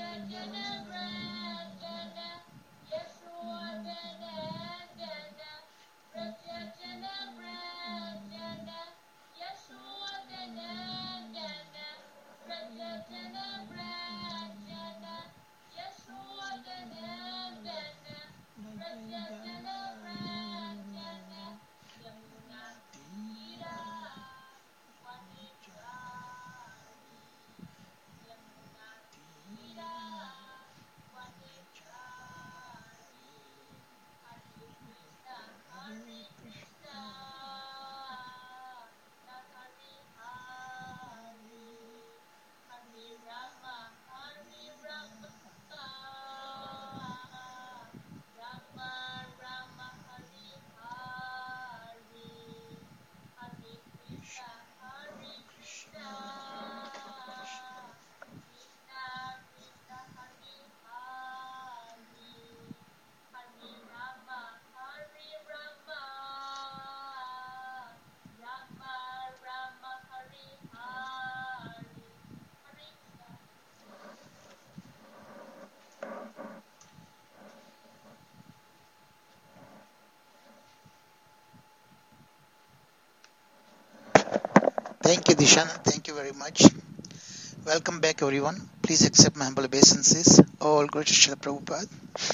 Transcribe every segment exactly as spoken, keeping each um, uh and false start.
Thank you, Dishana. Thank you very much. Welcome back, everyone. Please accept my humble obeisances. All glory to Srila Prabhupada.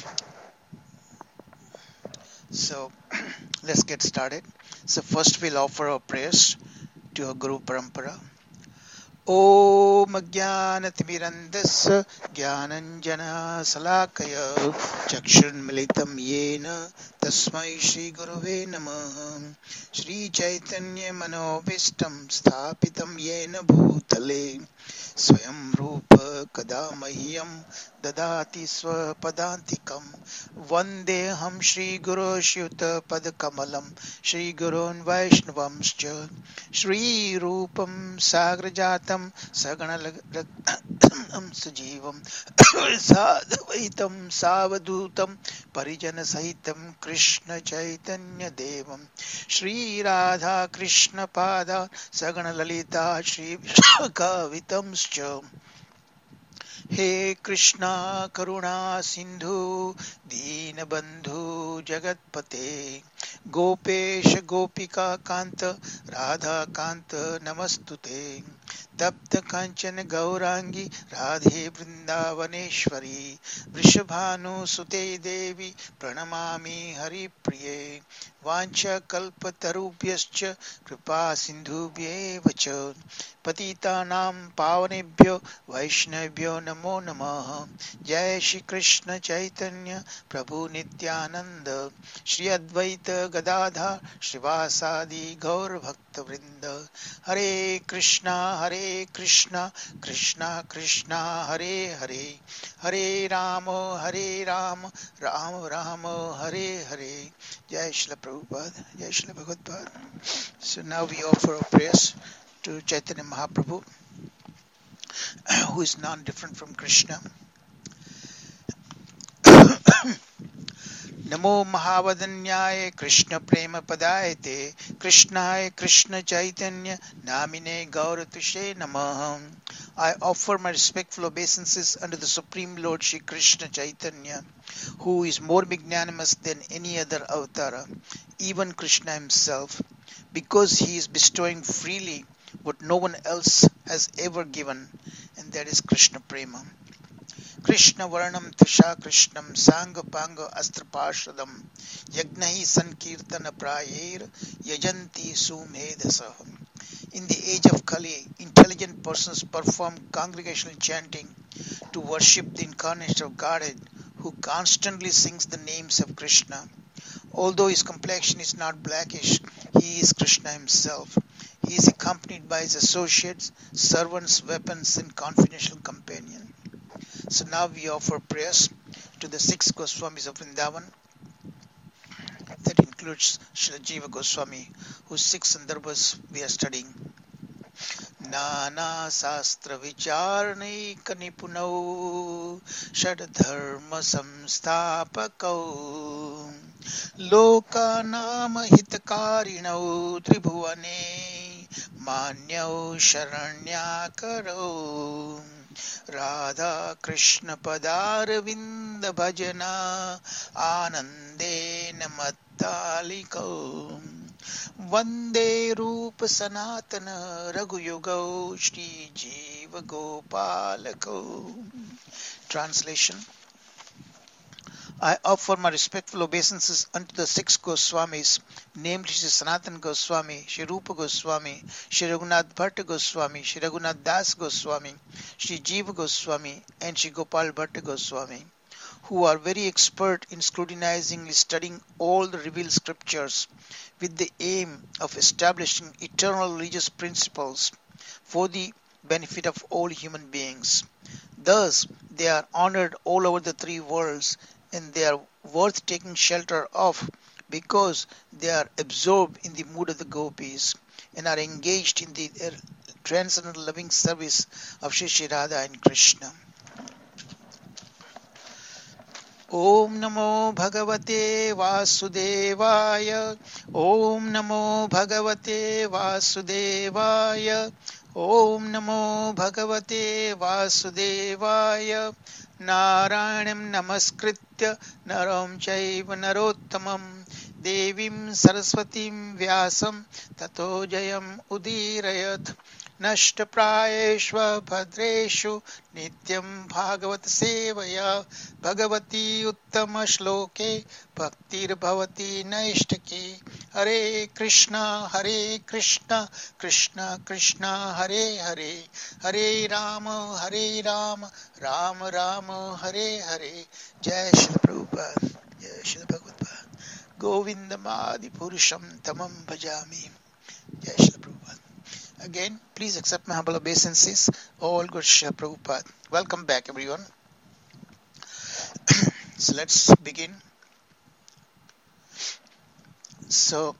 So, let's get started. So, first we'll offer our prayers to our Guru Parampara. Om Jnanatimirandasya Jnananjana Salakaya Chakshurmilitam Yena Tasmai Shri Guruve Namah Shri Chaitanya Manovistam Sthapitam Yena Bhutale Swayam Rupa Kadamahyam Dadati Swapadantikam Vandeham Shri Guru Shyuta Padakamalam Shri Gurun Vaishnavamscha Shri Rupam Sagrajatam Saganalagram Sujivam Sadvaitam Savadutam Parijana Sahitam Krishna Chaitanya Devam Shri Radha Krishna Pada Sagana Lalita Shri Vishakavitamscha He Krishna Karuna Sindhu Deenabandhu Jagatpate Gopesh Gopika Kanta Radha Kanta Namastute Tapta Kanchana Gaurangi Radhe Vrindavaneshwari Vrishabhanu Sute Devi Pranamami Hari Priye Vancha Kalpatarubhyascha Kripa Sindhubhye Vacha Patitanam Pavanebhyo Vaishnavyo Namo Namaha Jai Shri Krishna Chaitanya Prabhu Nityananda Shri Advaita Gadadha Srivasadi Gaur Bhakta Vrinda Hare Krishna Hare Krishna Krishna Krishna Hare Hare Hare Ramo Hare Ramo Ramo Ramo Hare Hare Jai Shri Prabhupada Jai Shri Bhagavad. So now we offer our prayers to Chaitanya Mahaprabhu, who is non-different from Krishna. Namo Mahavadanyaya Krishna Prema Padayate Krishnaya Krishna Chaitanya Namine Gauratushe Namah. I offer my respectful obeisances unto the Supreme Lord Shri Krishna Chaitanya, who is more magnanimous than any other avatara, even Krishna himself, because he is bestowing freely what no one else has ever given, and that is Krishna Prema. Krishna Varanam Tusha Krishnam Sanga Panga Astrapashadam Yagnahi Sankirtana Prayer Yajanti Sumedasa. In the age of Kali, intelligent persons perform congregational chanting to worship the incarnation of Godhead, who constantly sings the names of Krishna. Although his complexion is not blackish, he is Krishna himself. He is accompanied by his associates, servants, weapons, and confidential companion. So now we offer prayers to the six Goswamis of Vrindavan. That includes Srila Jiva Goswami, whose six Sandarbhas we are studying. Nana Sastra Vicharni Kanipunau Shadadharma Samstapakau Loka Nama Hitakarinau Tribhuvane Manyau Sharanyakaro Radha Krishna Padaravinda Bhajana Anandena Mattaliko Vande Rupa Sanatana Raghuyugo Shri Jiva Gopalako. Translation. I offer my respectful obeisances unto the six Goswamis, namely Shri Sanatana Goswami, Shri Rupa Goswami, Shri Raghunath Bhatta Goswami, Shri Raghunath Das Goswami, Shri Jiva Goswami, and Shri Gopal Bhatta Goswami, who are very expert in scrutinizing and studying all the revealed scriptures with the aim of establishing eternal religious principles for the benefit of all human beings. Thus, they are honored all over the three worlds, and they are worth taking shelter of because they are absorbed in the mood of the gopis and are engaged in the transcendental loving service of Shri Shri Radha and Krishna. Om Namo Bhagavate Vasudevaya. Om Namo Bhagavate Vasudevaya. Om Namo Bhagavate Vasudevaya. Narayanam Namaskritya Naram Chaiva Narottamam Devim Saraswatim Vyasam Tato Jayam Udirayat. Nashtaprayeshva Bhadreshu Nityam Bhagavat Sevaya Bhagavati Uttama Shloke Bhaktir Bhavati Naishtaki. Hare Krishna Hare Krishna Krishna Krishna Hare Hare Hare Rama Hare Rama Rama Rama Hare Hare. Jai Shri Prabhupada Jai Shri Bhagavad Govindam Adi Purusham Tamam Bhajami. Jai Shri Prabhupada. Again, please accept my humble obeisances. All good Shri Prabhupada. Welcome back, everyone. So let's begin. So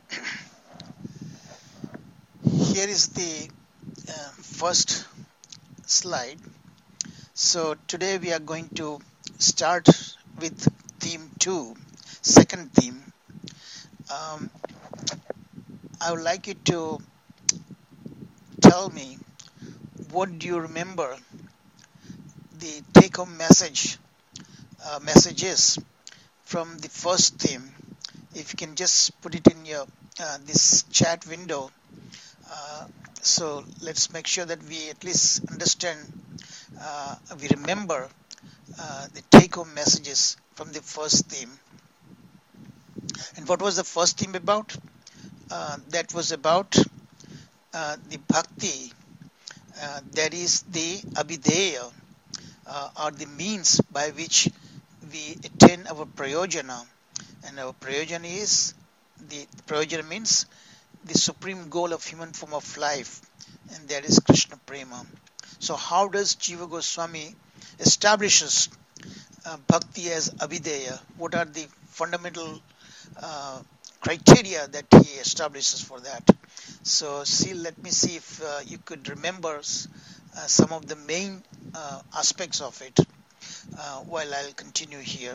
here is the uh, first slide. So today we are going to start with theme two, second theme. Um, I would like you to tell me, what do you remember the take-home message uh, messages from the first theme? If you can just put it in your uh, this chat window, uh, so let's make sure that we at least understand, uh, we remember uh, the take-home messages from the first theme. And what was the first theme about? Uh, that was about Uh, the bhakti, uh, that is the abhideya, uh, or the means by which we attain our prayojana. And our prayojana is, the prayojana means the supreme goal of human form of life, and that is Krishna Prema. So how does Jiva Goswami establishes uh, bhakti as abhideya? What are the fundamental uh, criteria that he establishes for that? So see, let me see if uh, you could remember uh, some of the main uh, aspects of it uh, while I'll continue here.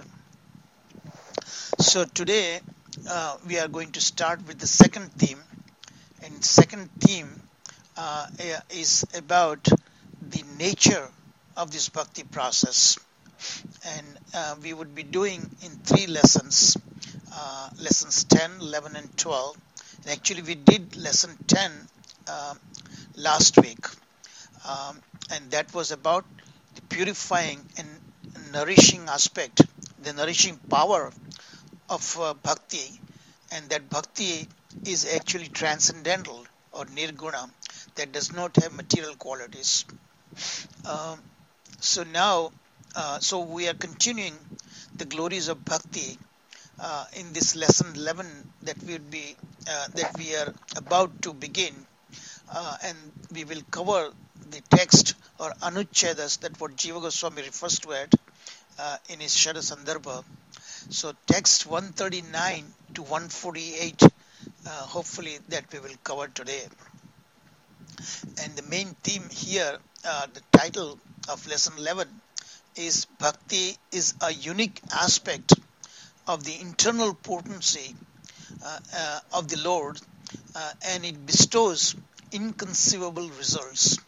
So today uh, we are going to start with the second theme, and second theme uh, is about the nature of this bhakti process, and uh, we would be doing in three lessons, uh, lessons ten, eleven and twelve. And actually we did lesson ten uh, last week, um, and that was about the purifying and nourishing aspect, the nourishing power of uh, bhakti, and that bhakti is actually transcendental or nirguna, that does not have material qualities. Um, so now, uh, so we are continuing the glories of bhakti uh, in this lesson eleven that we would be uh, that we are about to begin, uh, and we will cover the text or anuchedas, that what Jiva Goswami refers to it uh, in his Shara Sandarbha. So text one thirty-nine to one forty-eight, uh, hopefully that we will cover today. And the main theme here, uh, the title of lesson eleven is Bhakti is a unique aspect of the internal potency uh, uh, of the Lord, uh, and it bestows inconceivable results.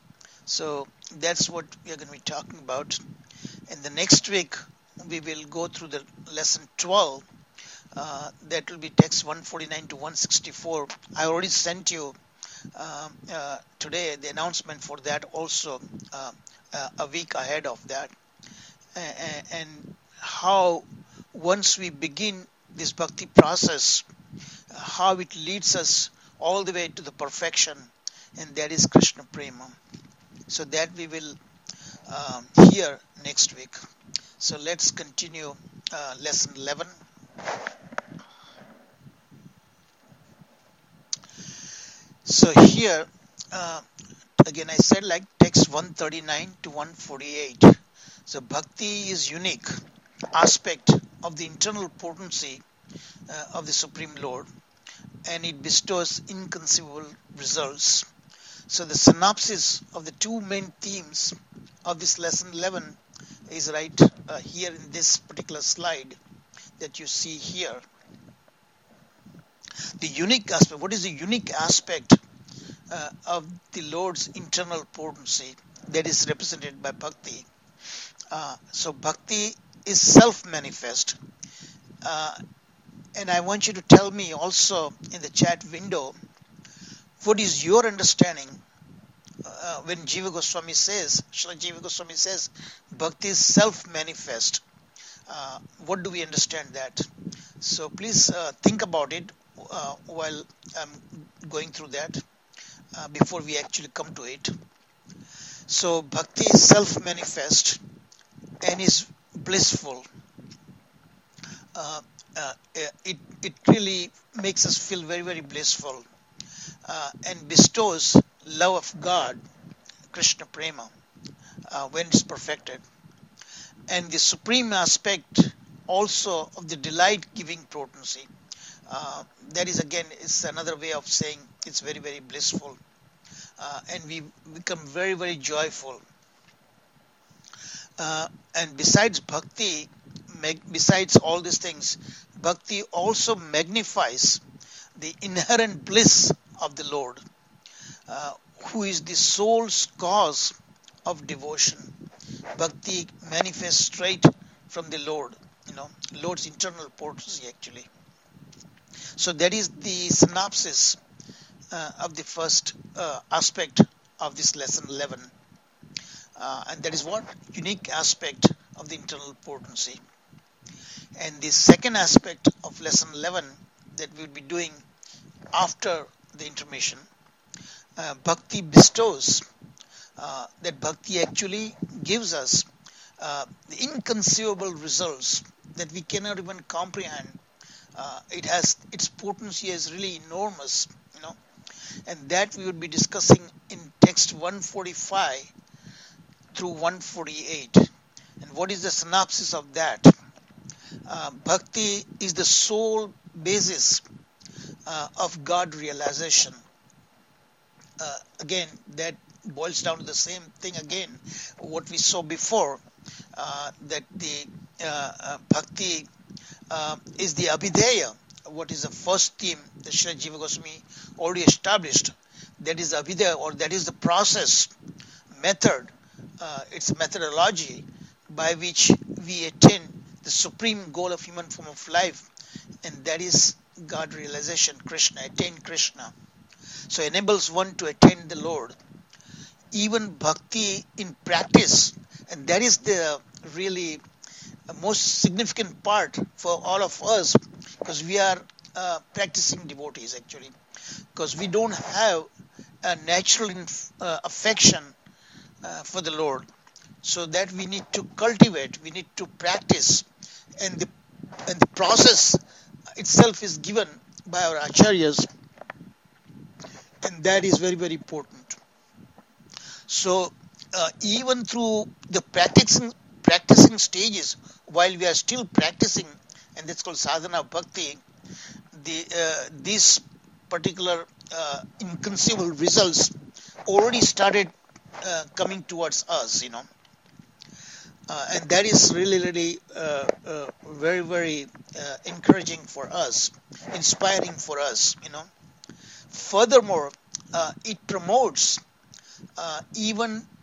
So that's what we are going to be talking about. And the next week we will go through the lesson twelve. Uh, that will be text one forty-nine to one sixty-four. I already sent you uh, uh, today the announcement for that also, uh, uh, a week ahead of that. And, and how once we begin this bhakti process, how it leads us all the way to the perfection, and that is Krishna Prema. So that we will um, hear next week. So let's continue uh, lesson eleven. So here uh, again I said like text one thirty-nine to one forty-eight. So bhakti is unique aspect of the internal potency uh, of the Supreme Lord, and it bestows inconceivable results. So the synopsis of the two main themes of this lesson eleven is right uh, here in this particular slide that you see here. The unique aspect, what is the unique aspect uh, of the Lord's internal potency that is represented by bhakti? Uh, so bhakti is self-manifest. Uh, and I want you to tell me also in the chat window, what is your understanding uh, when Jiva Goswami says, Srila Jiva Goswami says, bhakti is self-manifest. Uh, what do we understand that? So please uh, think about it uh, while I'm going through that uh, before we actually come to it. So bhakti is self-manifest and is blissful. Uh, uh, it, it really makes us feel very, very blissful uh, and bestows love of God, Krishna Prema, uh, when it's perfected. And the supreme aspect also of the delight-giving potency. Uh, that is again is another way of saying it's very, very blissful. Uh, and we become very, very joyful. Uh, and besides bhakti, mag- besides all these things, bhakti also magnifies the inherent bliss of the Lord, uh, who is the soul's cause of devotion. Bhakti manifests straight from the Lord, you know, Lord's internal potency actually. So that is the synopsis uh, of the first uh, aspect of this lesson eleven. Uh, and that is what? Unique aspect of the internal potency. And the second aspect of lesson eleven that we'll be doing after the intermission, uh, bhakti bestows, uh, that bhakti actually gives us uh, the inconceivable results that we cannot even comprehend. Uh, it has its potency is really enormous, you know, and that we would be discussing in text one forty-five through one forty-eight. And what is the synopsis of that? Uh, bhakti is the sole basis uh, of God realization. Uh, again, that boils down to the same thing again, what we saw before, uh, that the uh, uh, bhakti uh, is the abhideya, what is the first theme that Srila Jiva Goswami already established. That is abhideya, or that is the process, method, uh, it's a methodology by which we attain the supreme goal of human form of life, and that is God realization, Krishna, attain Krishna. So enables one to attain the Lord. Even bhakti in practice, and that is the really most significant part for all of us, because we are uh, practicing devotees actually, because we don't have a natural inf- uh, affection uh, for the Lord, so that we need to cultivate, we need to practice, and the and the process itself is given by our acharyas, and that is very, very important. So uh, even through the practicing practicing stages, while we are still practicing, and that's called sadhana bhakti, the uh, these particular uh, inconceivable results already started uh, coming towards us, you know, uh, and that is really, really uh, uh, very, very uh, encouraging for us, inspiring for us, you know. Furthermore, uh, it promotes uh, even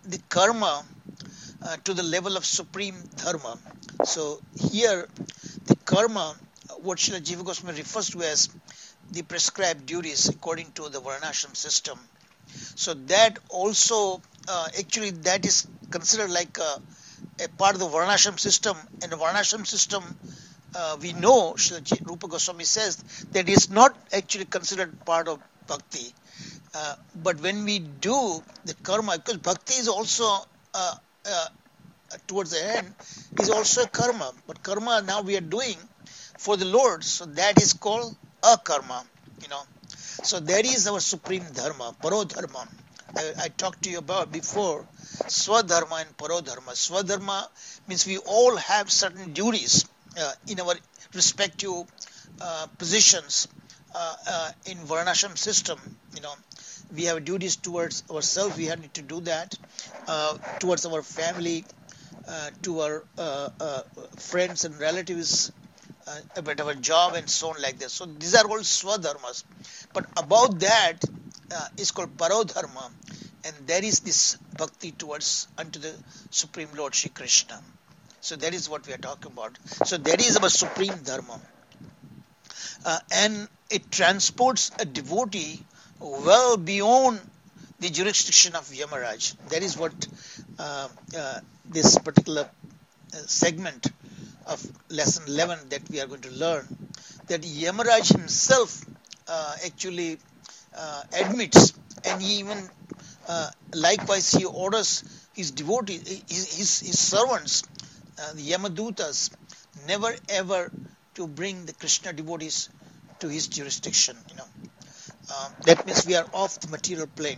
the karma uh, to the level of supreme dharma. So here, the karma, what Srila Jiva Goswami refers to as the prescribed duties according to the Varnashram system. So that also, uh, actually, that is considered like a, a part of the Varnashram system. And the Varnashram system, uh, we know, Srila Rupa Goswami says, that is not actually considered part of bhakti. Uh, but when we do the karma, because bhakti is also, uh, uh, towards the end, is also a karma. But karma now we are doing for the Lord, so that is called a karma, you know. So that is our supreme dharma, parodharma. I, I talked to you about before, swadharma and parodharma. Swadharma means we all have certain duties uh, in our respective uh, positions uh, uh, in Varnashram system, you know. We have duties towards ourselves, we have to do that, uh, towards our family, uh, to our uh, uh, friends and relatives, uh, about our job and so on like that. So these are all swadharmas. But above that uh, is called parodharma, and there is this bhakti towards unto the Supreme Lord Shri Krishna. So that is what we are talking about. So that is our supreme dharma. Uh, and it transports a devotee well beyond the jurisdiction of Yamaraj. That is what uh, uh, this particular uh, segment of lesson eleven that we are going to learn, that Yamaraj himself uh, actually uh, admits, and he even uh, likewise he orders his devotees, his, his, his servants, uh, the Yamadutas, never ever to bring the Krishna devotees to his jurisdiction, you know. Uh, that means we are off the material plane.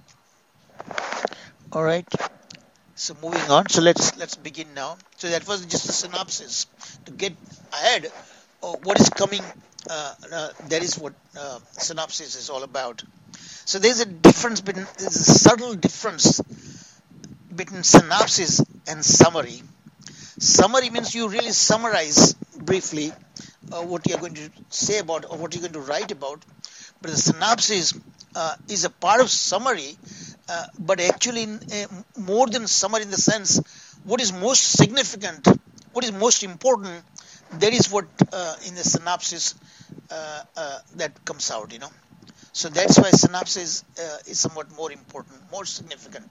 All right. So moving on. So let's let's begin now. So that was just a synopsis to get ahead of what is coming. Uh, uh, that is what uh, synopsis is all about. So there's a difference between there's a subtle difference between synopsis and summary. Summary means you really summarize briefly uh, what you're going to say about or what you're going to write about. But the synopsis uh, is a part of summary, uh, but actually in, uh, more than summary in the sense, what is most significant, what is most important, that is what uh, in the synopsis uh, uh, that comes out, you know. So that's why synopsis uh, is somewhat more important, more significant.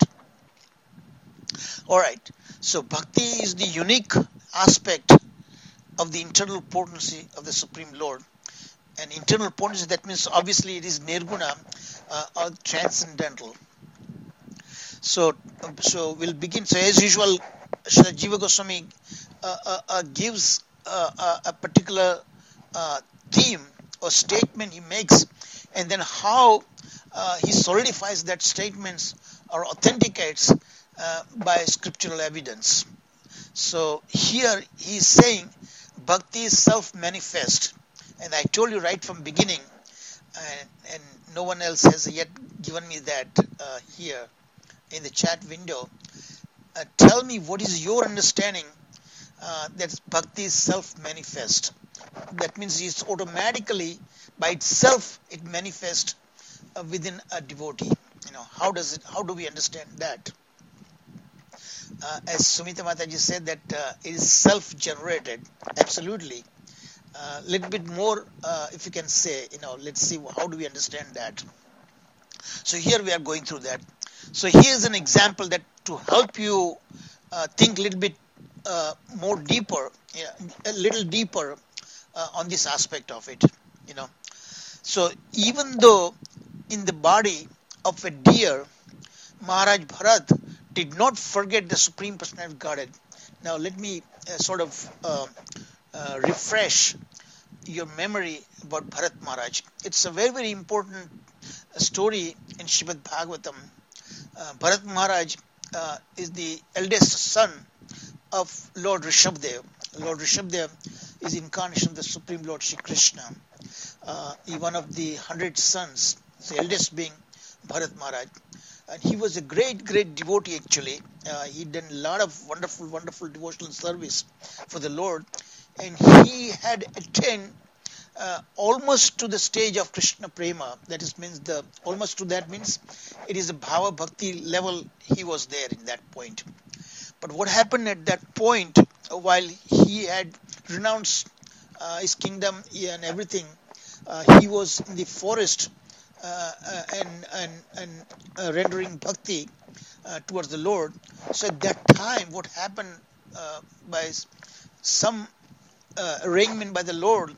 All right. So bhakti is the unique aspect of the internal potency of the Supreme Lord. And internal potency, that means obviously it is nirguna uh, or transcendental. So, so we'll begin. So as usual, Srila Jiva Goswami uh, uh, uh, gives uh, uh, a particular uh, theme or statement he makes, and then how uh, he solidifies that statements or authenticates uh, by scriptural evidence. So here he is saying bhakti is self-manifest. And I told you right from beginning, and, and no one else has yet given me that uh, here in the chat window. Uh, tell me what is your understanding uh, that bhakti is self-manifest. That means it's automatically, by itself, it manifests uh, within a devotee. You know, how does it? How do we understand that? Uh, as Sumita Mataji said, that uh, it is self-generated. Absolutely. A uh, little bit more, uh, if you can say, you know, let's see, how do we understand that? So here we are going through that. So here's an example that to help you uh, think a little bit uh, more deeper, yeah, a little deeper uh, on this aspect of it, you know. So even though in the body of a deer, Maharaj Bharat did not forget the Supreme Personality of Godhead. Now let me uh, sort of uh, Uh, refresh your memory about Bharat Maharaj. It's a very, very important uh, story in Srimad Bhagavatam. Uh, Bharat Maharaj uh, is the eldest son of Lord Rishabdev. Lord Rishabdev is incarnation of the Supreme Lord Shri Krishna. Uh, he one of the hundred sons, the eldest being Bharat Maharaj. And he was a great, great devotee actually. Uh, he done a lot of wonderful, wonderful devotional service for the Lord. And he had attained uh, almost to the stage of Krishna Prema. That is means the almost to that means it is a Bhava Bhakti level. He was there in that point. But what happened at that point, uh, while he had renounced uh, his kingdom and everything, uh, he was in the forest uh, uh, and and and uh, rendering bhakti uh, towards the Lord. So at that time, what happened uh, by some uh, arrangement by the Lord,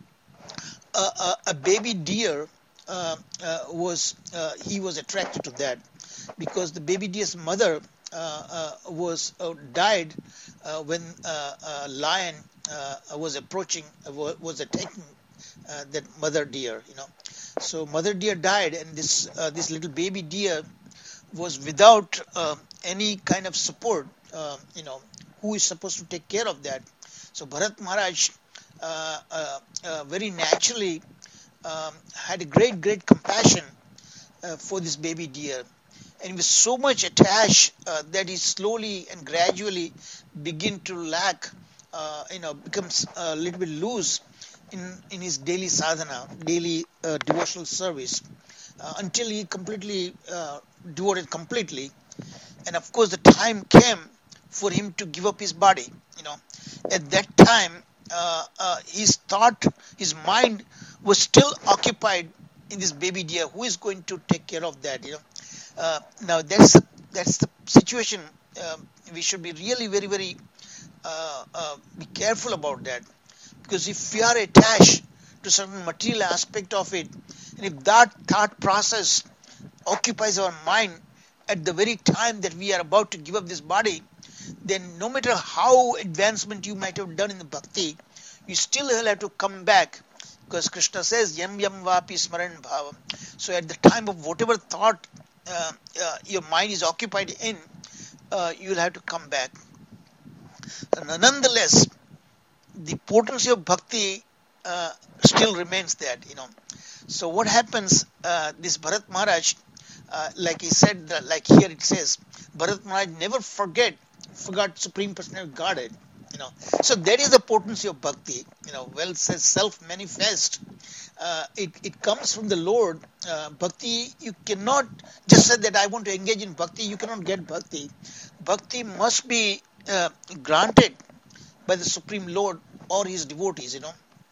uh, uh, a baby deer uh, uh, was uh, he was attracted to that, because the baby deer's mother uh, uh, was uh, died uh, when uh, a lion uh, was approaching uh, was attacking uh, that mother deer, you know. So mother deer died, and this uh, this little baby deer was without uh, any kind of support, uh, you know, who is supposed to take care of that. So Bharat Maharaj uh, uh, uh, very naturally um, had a great, great compassion uh, for this baby deer. And he was so much attached uh, that he slowly and gradually begin to lack, uh, you know, becomes a little bit loose in, in his daily sadhana, daily uh, devotional service, uh, until he completely uh, devoted completely. And of course, the time came for him to give up his body. You know, at that time, uh, uh, his thought, his mind was still occupied in this baby deer. Who is going to take care of that? You know, uh, now that's that's the situation. Uh, we should be really very very uh, uh, be careful about that, because if we are attached to certain material aspect of it, and if that thought process occupies our mind at the very time that we are about to give up this body, then no matter how advancement you might have done in the bhakti, you still will have to come back, because Krishna says yam yam vapi smaran bhava. So at the time of whatever thought uh, uh, your mind is occupied in, uh, you will have to come back. And nonetheless, the potency of bhakti uh, still remains that, you know. So what happens, uh, this Bharat Maharaj, uh, like he said, uh, like here it says, Bharat Maharaj never forget, forgot Supreme Personality of Godhead, you know. So that is the potency of bhakti, you know. Well says self-manifest. Uh, it, it comes from the Lord. Uh, bhakti, you cannot just say that I want to engage in bhakti, you cannot get bhakti. Bhakti must be uh, granted by the Supreme Lord or his devotees, you know.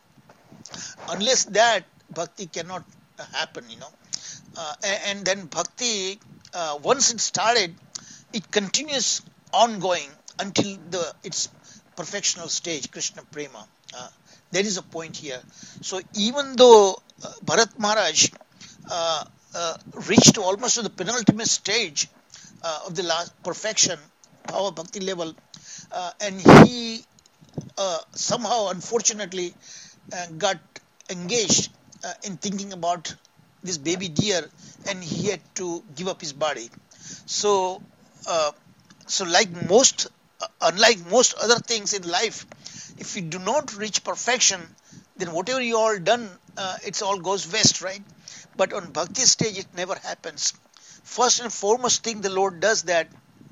Unless that, bhakti cannot happen, you know. Uh, and, and then bhakti, uh, once it started, it continues ongoing until the its perfectional stage, Krishna Prema. Uh, there is a point here. So even though uh, Bharat Maharaj uh, uh, reached almost to the penultimate stage uh, of the last perfection, power bhakti level, uh, and he uh, somehow, unfortunately, uh, got engaged uh, in thinking about this baby deer, and he had to give up his body. So, uh, so like most, uh, unlike most other things in life, if you do not reach perfection, then whatever you all done, uh, it's all goes west, right? But on bhakti stage, it never happens. First and foremost thing the Lord does that,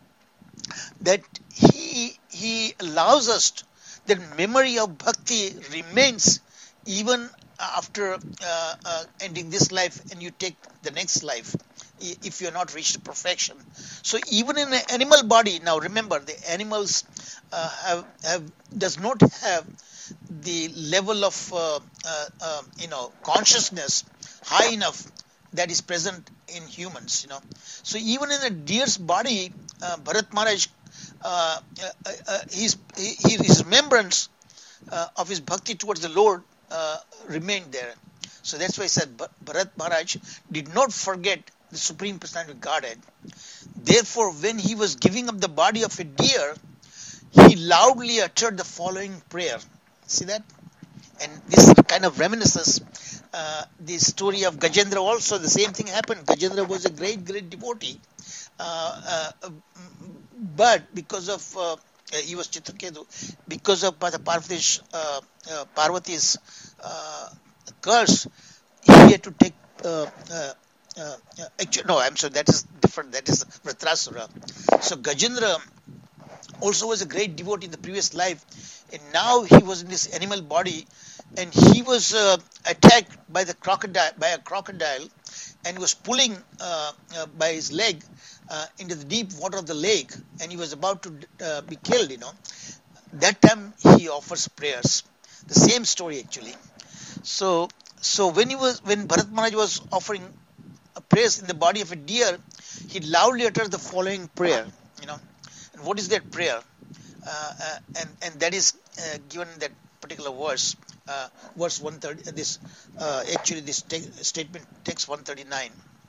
that he he allows us that memory of bhakti remains even after uh, uh, ending this life, and you take the next life if you are not reached perfection. So even in an animal body, now remember, the animals uh, have have does not have the level of uh, uh, uh, you know consciousness high enough that is present in humans, you know. So even in a deer's body, uh, Bharat Maharaj, uh, uh, uh, his, his remembrance uh, of his bhakti towards the Lord uh, remained there. So that's why I said Bharat Maharaj did not forget the Supreme Personality of Godhead. Therefore, when he was giving up the body of a deer, he loudly uttered the following prayer. See that? And this kind of reminisces uh, the story of Gajendra also. The same thing happened. Gajendra was a great, great devotee. Uh, uh, but because of, uh, he was Chitraketu, because of Parvati's, uh, uh, Parvati's uh, curse, he had to take, uh, uh, uh, actually, no, I'm sorry, that is different. That is Vritrasura. So Gajendra also was a great devotee in the previous life. and now he was in this animal body, and he was uh, attacked by the crocodile, by a crocodile, and was pulling uh, uh, by his leg uh, into the deep water of the lake, and he was about to uh, be killed. You know, that time he offers prayers. The same story actually. So, so when he was when Bharat Maharaj was offering a prayers in the body of a deer, he loudly uttered the following prayer. You know, and what is that prayer? Uh, uh, and and that is uh, given in that particular verse, uh, verse one thirty. Uh, this uh, actually this te- statement text one thirty-nine.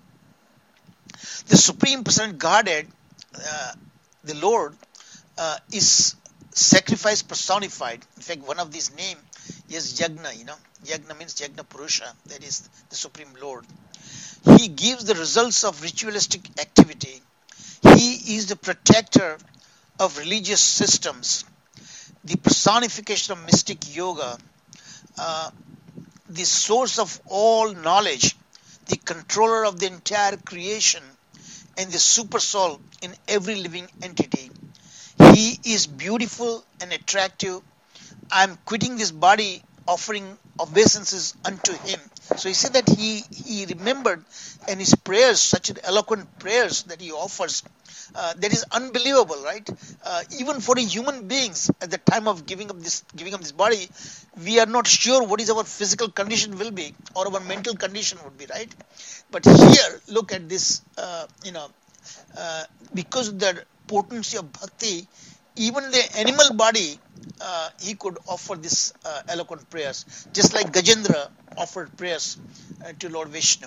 The Supreme Personality Godhead, uh, the Lord, uh, is sacrifice personified. In fact, one of these name is Yagna. You know, Yagna means Yagna Purusha. That is the Supreme Lord. He gives the results of ritualistic activity. He is the protector of religious systems, the personification of mystic yoga, uh, the source of all knowledge, the controller of the entire creation, and the super soul in every living entity. He is beautiful and attractive. I am quitting this body, offering obeisances unto him. So he said that he, he remembered, and his prayers, such eloquent prayers that he offers, uh, that is unbelievable, right? Uh, even for human beings, at the time of giving up this giving up this body, we are not sure what is our physical condition will be, or our mental condition would be, right? But here, look at this, uh, you know, uh, because of the potency of bhakti, even the animal body, uh, he could offer this uh, eloquent prayers, just like Gajendra offered prayers uh, to Lord Vishnu.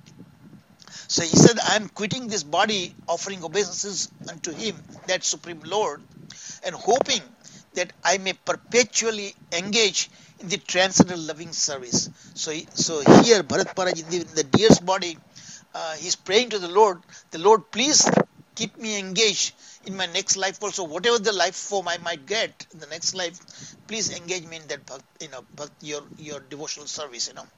So he said, I am quitting this body, offering obeisances unto him, that Supreme Lord, and hoping that I may perpetually engage in the transcendental loving service. So, so here, Bharat Maharaj, in the, in the deer's body, uh, he's praying to the Lord, the Lord, please keep me engaged in my next life also. Whatever the life form I might get in the next life, please engage me in that, you know, your your devotional service, you know.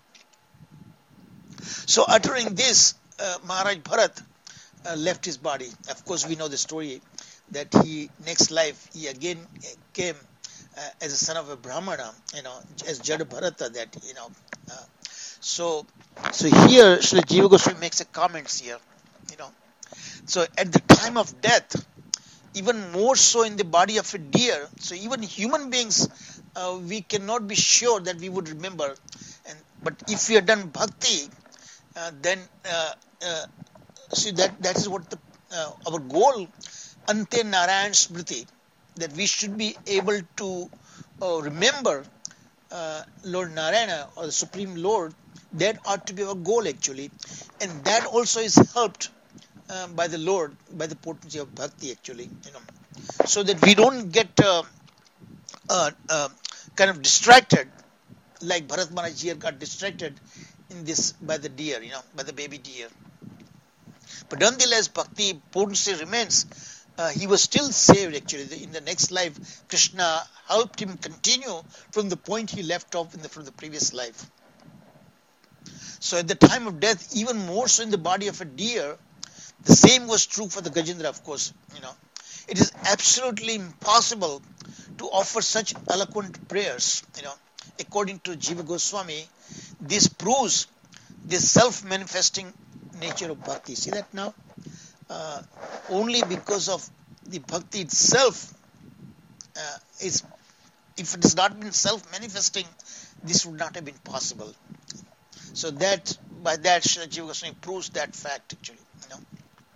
So uttering this, uh, Maharaj Bharat uh, left his body. Of course, we know the story that he next life he again came uh, as a son of a Brahmana, you know, as Jada Bharata. That you know, uh, so so here Srila Jiva Goswami makes a comments here, you know. So at the time of death, even more so in the body of a deer. So even human beings, uh, we cannot be sure that we would remember. And but if we have done bhakti, uh, then uh, uh, see that that is what the uh, our goal, Ante Narayan Smriti, that we should be able to uh, remember uh, Lord Narayana or the Supreme Lord. That ought to be our goal actually, and that also is helped uh, by the Lord, by the potency of bhakti actually, you know, so that we don't get uh, uh, uh, kind of distracted like Bharat Maharaj here got distracted in this by the deer, you know, by the baby deer. But nonetheless, bhakti potency remains. Uh, he was still saved actually. In the next life, Krishna helped him continue from the point he left off in the, from the previous life. So at the time of death, even more so in the body of a deer, the same was true for the Gajendra, of course. You know, it is absolutely impossible to offer such eloquent prayers. You know, according to Jiva Goswami, this proves the self-manifesting nature of bhakti. See that now? Uh, only because of the bhakti itself uh, is, if it has not been self-manifesting, this would not have been possible. So that by that Jiva Goswami proves that fact actually. You know.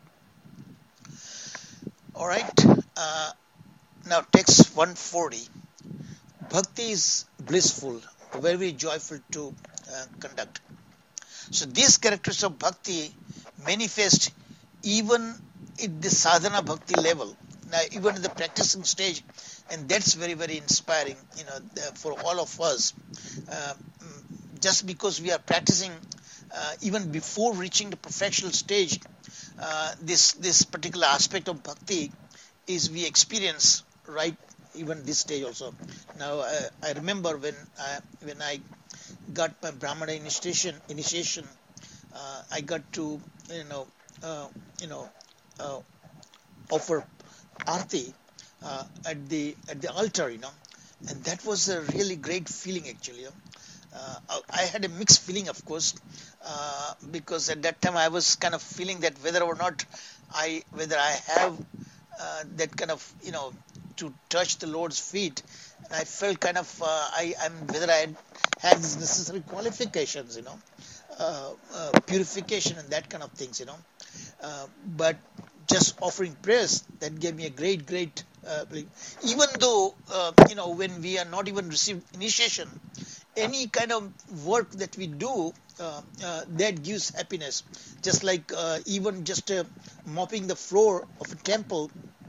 All right. Uh, now text one forty. Bhakti is blissful, very joyful to uh, conduct. So these characters of bhakti manifest even at the sadhana bhakti level. Now, even at the practicing stage, and that's very, very inspiring, you know, for all of us. Uh, just because we are practicing, uh, even before reaching the perfectional stage, uh, this this particular aspect of bhakti is we experience right even this stage also. Now, uh, I remember when I, when I got my Brahmana initiation, initiation, uh, I got to you know uh, you know uh, offer arti uh, at the at the altar, you know, and that was a really great feeling actually. uh, I had a mixed feeling, of course, uh, because at that time I was kind of feeling that whether or not I whether I have uh, that kind of, you know, to touch the Lord's feet. And I felt kind of uh, I am whether I had, had these necessary qualifications, you know, uh, uh, purification and that kind of things, you know. Uh, but just offering prayers, that gave me a great, great. Uh, even though uh, you know, when we are not even received initiation, any kind of work that we do, uh, uh, that gives happiness. Just like uh, even just uh, mopping the floor of a temple,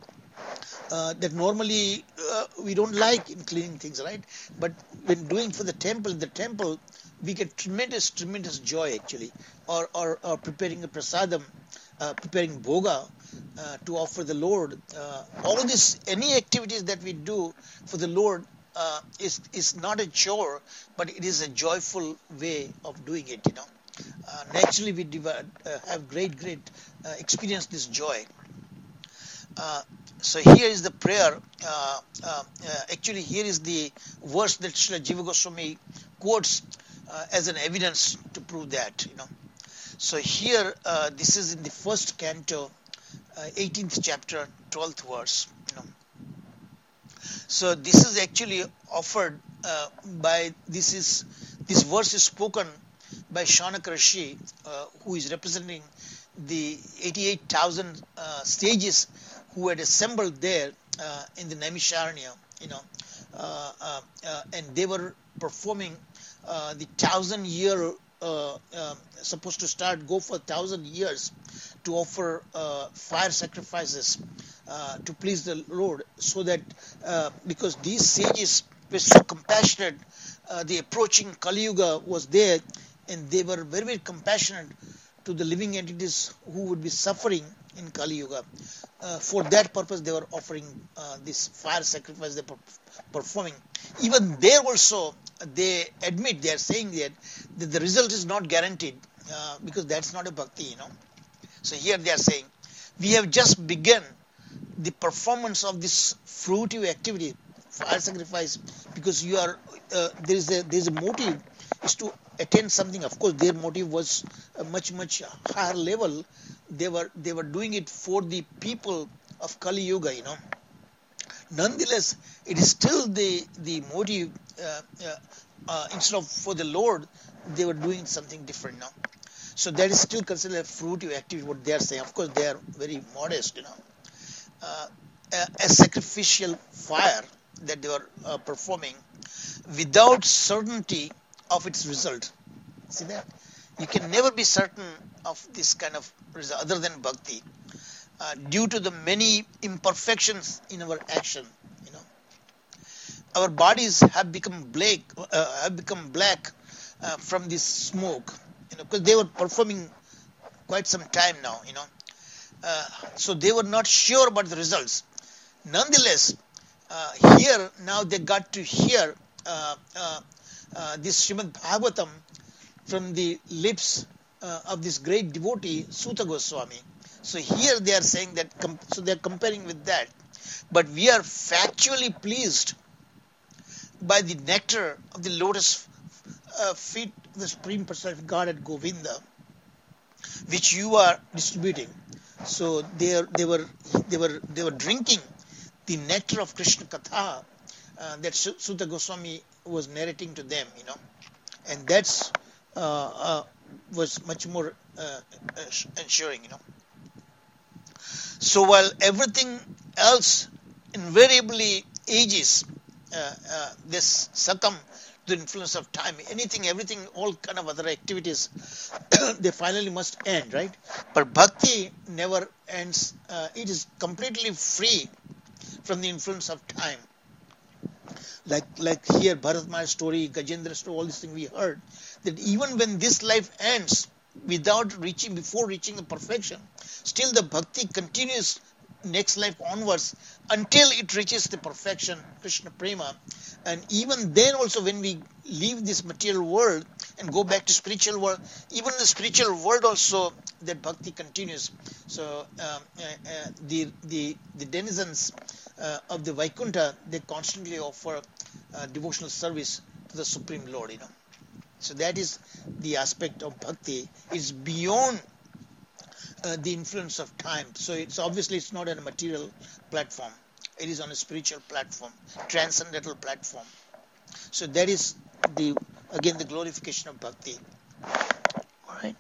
uh, that normally uh, we don't like in cleaning things, right? But when doing for the temple, the temple, we get tremendous, tremendous joy actually. Or, or, or preparing a prasadam, uh, preparing bhoga uh, to offer the Lord. Uh, all this, any activities that we do for the Lord uh, is is not a chore, but it is a joyful way of doing it. You know, uh, naturally we divide, uh, have great, great uh, experience this joy. Uh, so here is the prayer. Uh, uh, uh, actually, here is the verse that Srila Jiva Goswami quotes uh, as an evidence to prove that. You know, so here uh, this is in the first canto, uh, eighteenth chapter, twelfth verse. You know, so this is actually offered uh, by this is this verse is spoken by Shaunaka Rishi, uh, who is representing the eighty-eight thousand uh, sages who had assembled there uh, in the Naimisharanya, you know, uh, uh, uh, and they were performing uh, the thousand year, uh, uh, supposed to start, go for a thousand years to offer uh, fire sacrifices uh, to please the Lord, so that uh, because these sages were so compassionate, uh, the approaching Kali Yuga was there, and they were very, very compassionate to the living entities who would be suffering in Kali Yuga. Uh, for that purpose, they were offering uh, this fire sacrifice they were performing. Even there also, they admit, they are saying that, that the result is not guaranteed uh, because that's not a bhakti, you know. So here they are saying, we have just begun the performance of this fruitive activity, fire sacrifice, because you are uh, there is a there is a motive is to attain something. Of course, their motive was a much much higher level. They were they were doing it for the people of Kali Yuga, you know. Nonetheless, it is still the the motive. Uh, uh, uh, instead of for the Lord, they were doing something different now. So that is still considered a fruitive activity. What they are saying, of course, they are very modest, you know. Uh, a, a sacrificial fire that they were uh, performing without certainty of its result. See that? You can never be certain of this kind of result other than bhakti, uh, due to the many imperfections in our action. You know, our bodies have become black, uh, have become black uh, from this smoke. You know, because they were performing quite some time now. You know, uh, so they were not sure about the results. Nonetheless, uh, here now they got to hear uh, uh, uh, this Srimad Bhagavatam from the lips uh, of this great devotee Suta Goswami. So here they are saying that, com- so they are comparing with that. But we are factually pleased by the nectar of the lotus uh, feet of the Supreme Personality of Godhead Govinda, which you are distributing. So they are, they were they were they were drinking the nectar of Krishna Katha uh, that Suta Goswami was narrating to them, you know, and that's uh, uh, was much more uh, ensuring, you know. So while everything else invariably ages, uh, uh, this succumb to the influence of time, anything, everything, all kind of other activities, they finally must end, right? But bhakti never ends. Uh, it is completely free from the influence of time. Like like here, Bharat Maharaj story, Gajendra story, all these things we heard, that even when this life ends, without reaching, before reaching the perfection, still the bhakti continues next life onwards until it reaches the perfection, Krishna Prema. And even then also, when we leave this material world and go back to spiritual world, even in the spiritual world also, that bhakti continues. So um, uh, uh, the, the, the denizens uh, of the Vaikuntha, they constantly offer uh, devotional service to the Supreme Lord, you know. So that is the aspect of bhakti. It's beyond uh, the influence of time. So it's obviously it's not on a material platform. It is on a spiritual platform, transcendental platform. So that is the again the glorification of bhakti. All right.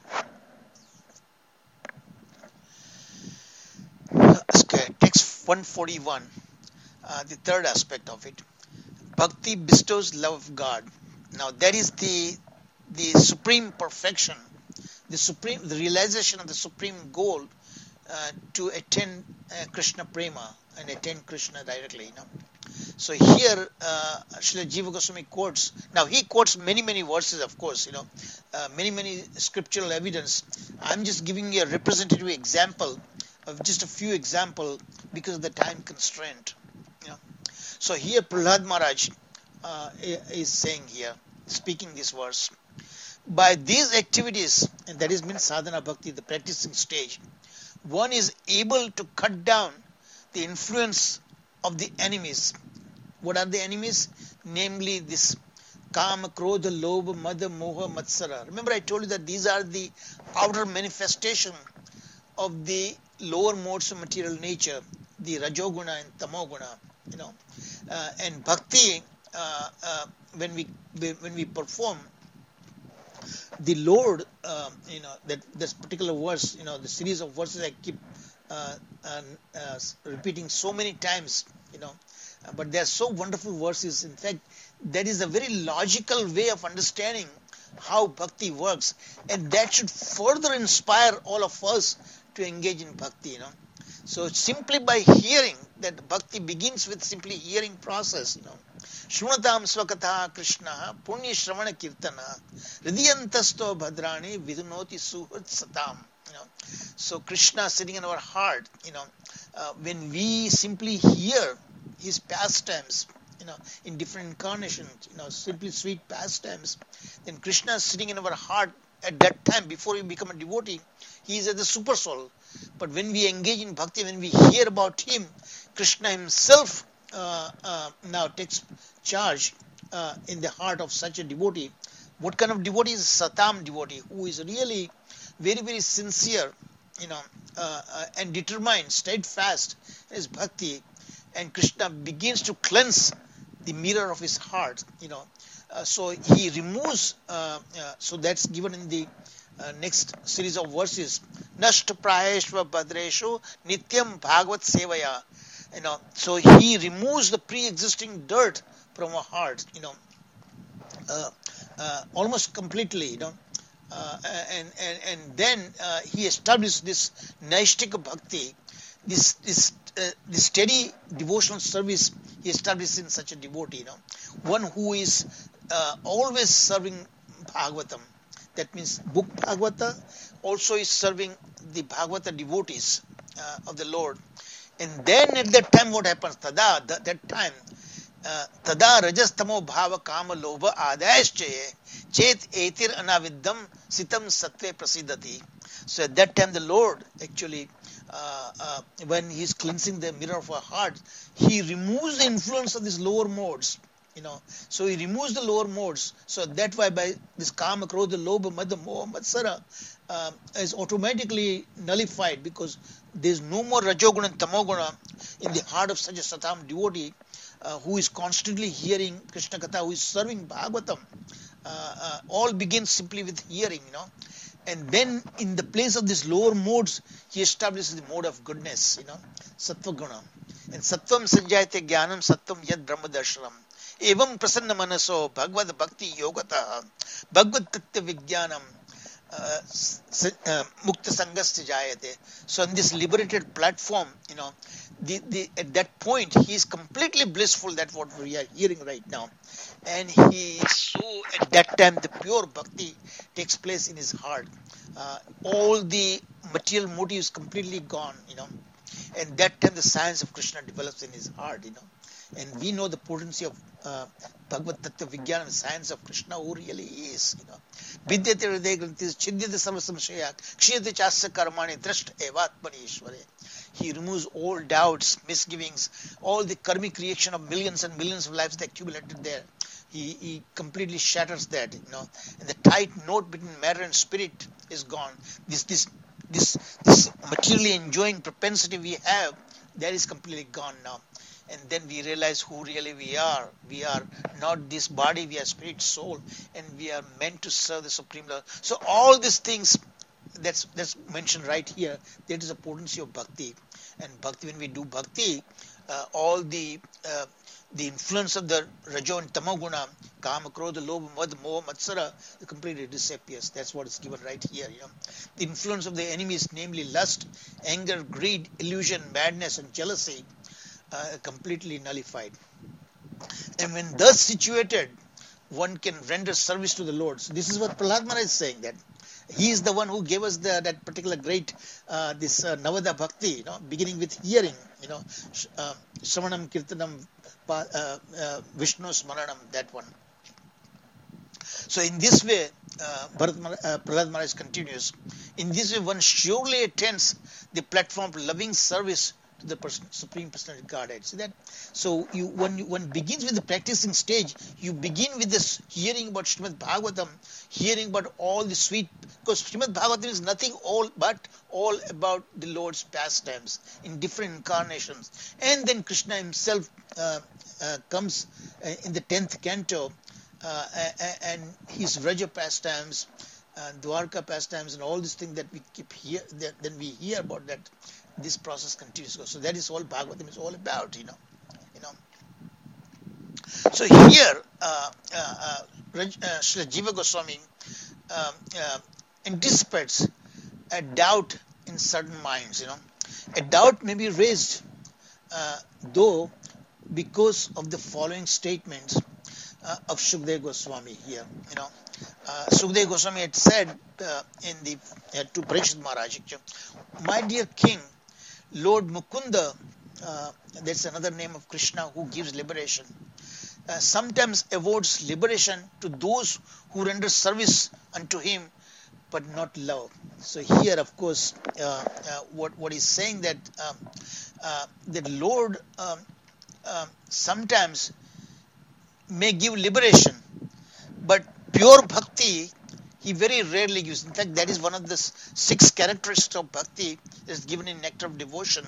Okay, text one forty-one. Uh, the third aspect of it. Bhakti bestows love of God. Now that is the the supreme perfection, the supreme the realization of the supreme goal uh, to attain uh, Krishna prema and attain Krishna directly. You know. So here, uh, Srila Jiva Goswami quotes. Now he quotes many many verses, of course. You know, uh, many many scriptural evidence. I'm just giving you a representative example of just a few example because of the time constraint. You know. So here Prahlad Maharaj uh, is saying here, speaking this verse, by these activities, and that is means sadhana bhakti, the practicing stage, one is able to cut down the influence of the enemies. What are the enemies? Namely this kama, krodha, lobha, mada, moha, matsara. Remember I told you that these are the outer manifestation of the lower modes of material nature, the rajoguna and tamoguna, you know. Uh, and bhakti, uh, uh, when we when we perform, the Lord, uh, you know, that this particular verse, you know, the series of verses I keep uh, uh, uh, repeating so many times, you know, uh, but they are so wonderful verses. In fact, that is a very logical way of understanding how bhakti works, and that should further inspire all of us to engage in bhakti, you know. So simply by hearing, that bhakti begins with simply hearing process, you know. Shrunatam swakatha Krishna punya shravana kirtana hridiyantasto bhadrani vidunoti suhrit satam. You know. So Krishna sitting in our heart, you know, uh, when we simply hear his pastimes, you know, in different incarnations, you know, simply sweet pastimes, then Krishna is sitting in our heart at that time. Before we become a devotee, he is at the super soul. But when we engage in bhakti, when we hear about him, Krishna himself uh, uh, now takes charge uh, in the heart of such a devotee. What kind of devotee is Satam devotee, who is really very, very sincere, you know, uh, uh, and determined, steadfast in his bhakti, and Krishna begins to cleanse the mirror of his heart, you know. Uh, so he removes, uh, uh, so that's given in the uh, next series of verses. Nashta prayeshva badreshu nityam bhagavat sevaya. You know, so he removes the pre-existing dirt from our heart, you know, uh, uh, almost completely, you know. Uh, and, and, and then uh, he established this Naishtika Bhakti, this this uh, this steady devotional service he established in such a devotee, you know, one who is uh, always serving Bhagavatam. That means book Bhagavata also is serving the Bhagavata devotees uh, of the Lord. And then at that time what happens? Tada, that, that time, uh, tada rajastamo bhava kama lobha adayaschaye chet etir anaviddam sitam sattve prasidati. So at that time the Lord actually, uh, uh, when he is cleansing the mirror of our heart, he removes the influence of these lower modes, you know. So he removes the lower modes. So that's why by this kama, krodha, lobha, mada, moha, matsara uh, is automatically nullified, because there is no more rajoguna and tamoguna in the heart of such a satam devotee uh, who is constantly hearing Krishna Katha, who is serving Bhagavatam. Uh, uh, all begins simply with hearing, you know. And then in the place of these lower modes, he establishes the mode of goodness, you know, sattva guna. And sattvam sanjayate jnanam sattvam yad brahma darshanam. Evam prasanna manaso bhagavad bhakti yogata bhagavad tattva vijnanam uh, uh, mukta sangasya jayate. So on this liberated platform, you know, the, the, at that point he is completely blissful. That's what we are hearing right now. And he is so, at that time the pure bhakti takes place in his heart. Uh, all the material motives completely gone, you know. And that time the science of Krishna develops in his heart, you know. And we know the potency of uh, Bhagavad Tattva Vijnana, the science of Krishna, who really is, you know. Vidyate hriday grantis, chidyate sarva samshaya, kshiyate chasya karmani, drashta evatmani ishvare. He removes all doubts, misgivings, all the karmic creation of millions and millions of lives that accumulated there. He, he completely shatters that, you know, and the tight note between matter and spirit is gone. This this this this materially enjoying propensity we have, that is completely gone now. And then we realize who really we are. We are not this body, we are spirit, soul, and we are meant to serve the Supreme Lord. So all these things that's that's mentioned right here, that is a potency of bhakti. And bhakti, when we do bhakti, uh, all the uh, the influence of the rajo and tamoguna, kama, krodha, lobha, mad, moha, matsara, completely disappears. That's what is given right here. You know, the influence of the enemies, namely lust, anger, greed, illusion, madness, and jealousy, uh, completely nullified. And when thus situated, one can render service to the Lord. So this is what Prahlad Maharaj is saying, that he is the one who gave us the, that particular great, uh, this uh, Navada Bhakti, you know, beginning with hearing, you know, uh, Shravanam, Kirtanam, uh, uh, Vishnu Smaranam, that one. So in this way, uh, Bharat, uh, Prahlad Maharaj continues, in this way one surely attains the platform of loving service to the person, Supreme Personality Godhead. See that? So you, when you, one begins with the practicing stage, you begin with this hearing about Srimad Bhagavatam, hearing about all the sweet, because Srimad Bhagavatam is nothing all but all about the Lord's pastimes in different incarnations. And then Krishna himself uh, uh, comes uh, in the tenth canto, uh, and his Vraja pastimes, uh, Dwarka pastimes, and all these things that we keep hear, that then we hear about that. This process continues. So that is all Bhagavatam is all about, you know. You know. So here, uh, uh, uh, uh, Srila Jiva Goswami um, uh, anticipates a doubt in certain minds, you know. A doubt may be raised, uh, though, because of the following statements uh, of Shukdev Goswami here, you know. Uh, Shukdev Goswami had said uh, in the uh, to Parikshit Maharaj, my dear king, Lord Mukunda, uh, that's another name of Krishna who gives liberation, uh, sometimes awards liberation to those who render service unto him, but not love. So here, of course, uh, uh, what what is saying that um, uh, that Lord um, uh, sometimes may give liberation, but pure bhakti he very rarely gives. In fact, that is one of the six characteristics of bhakti that is given in Nectar of Devotion.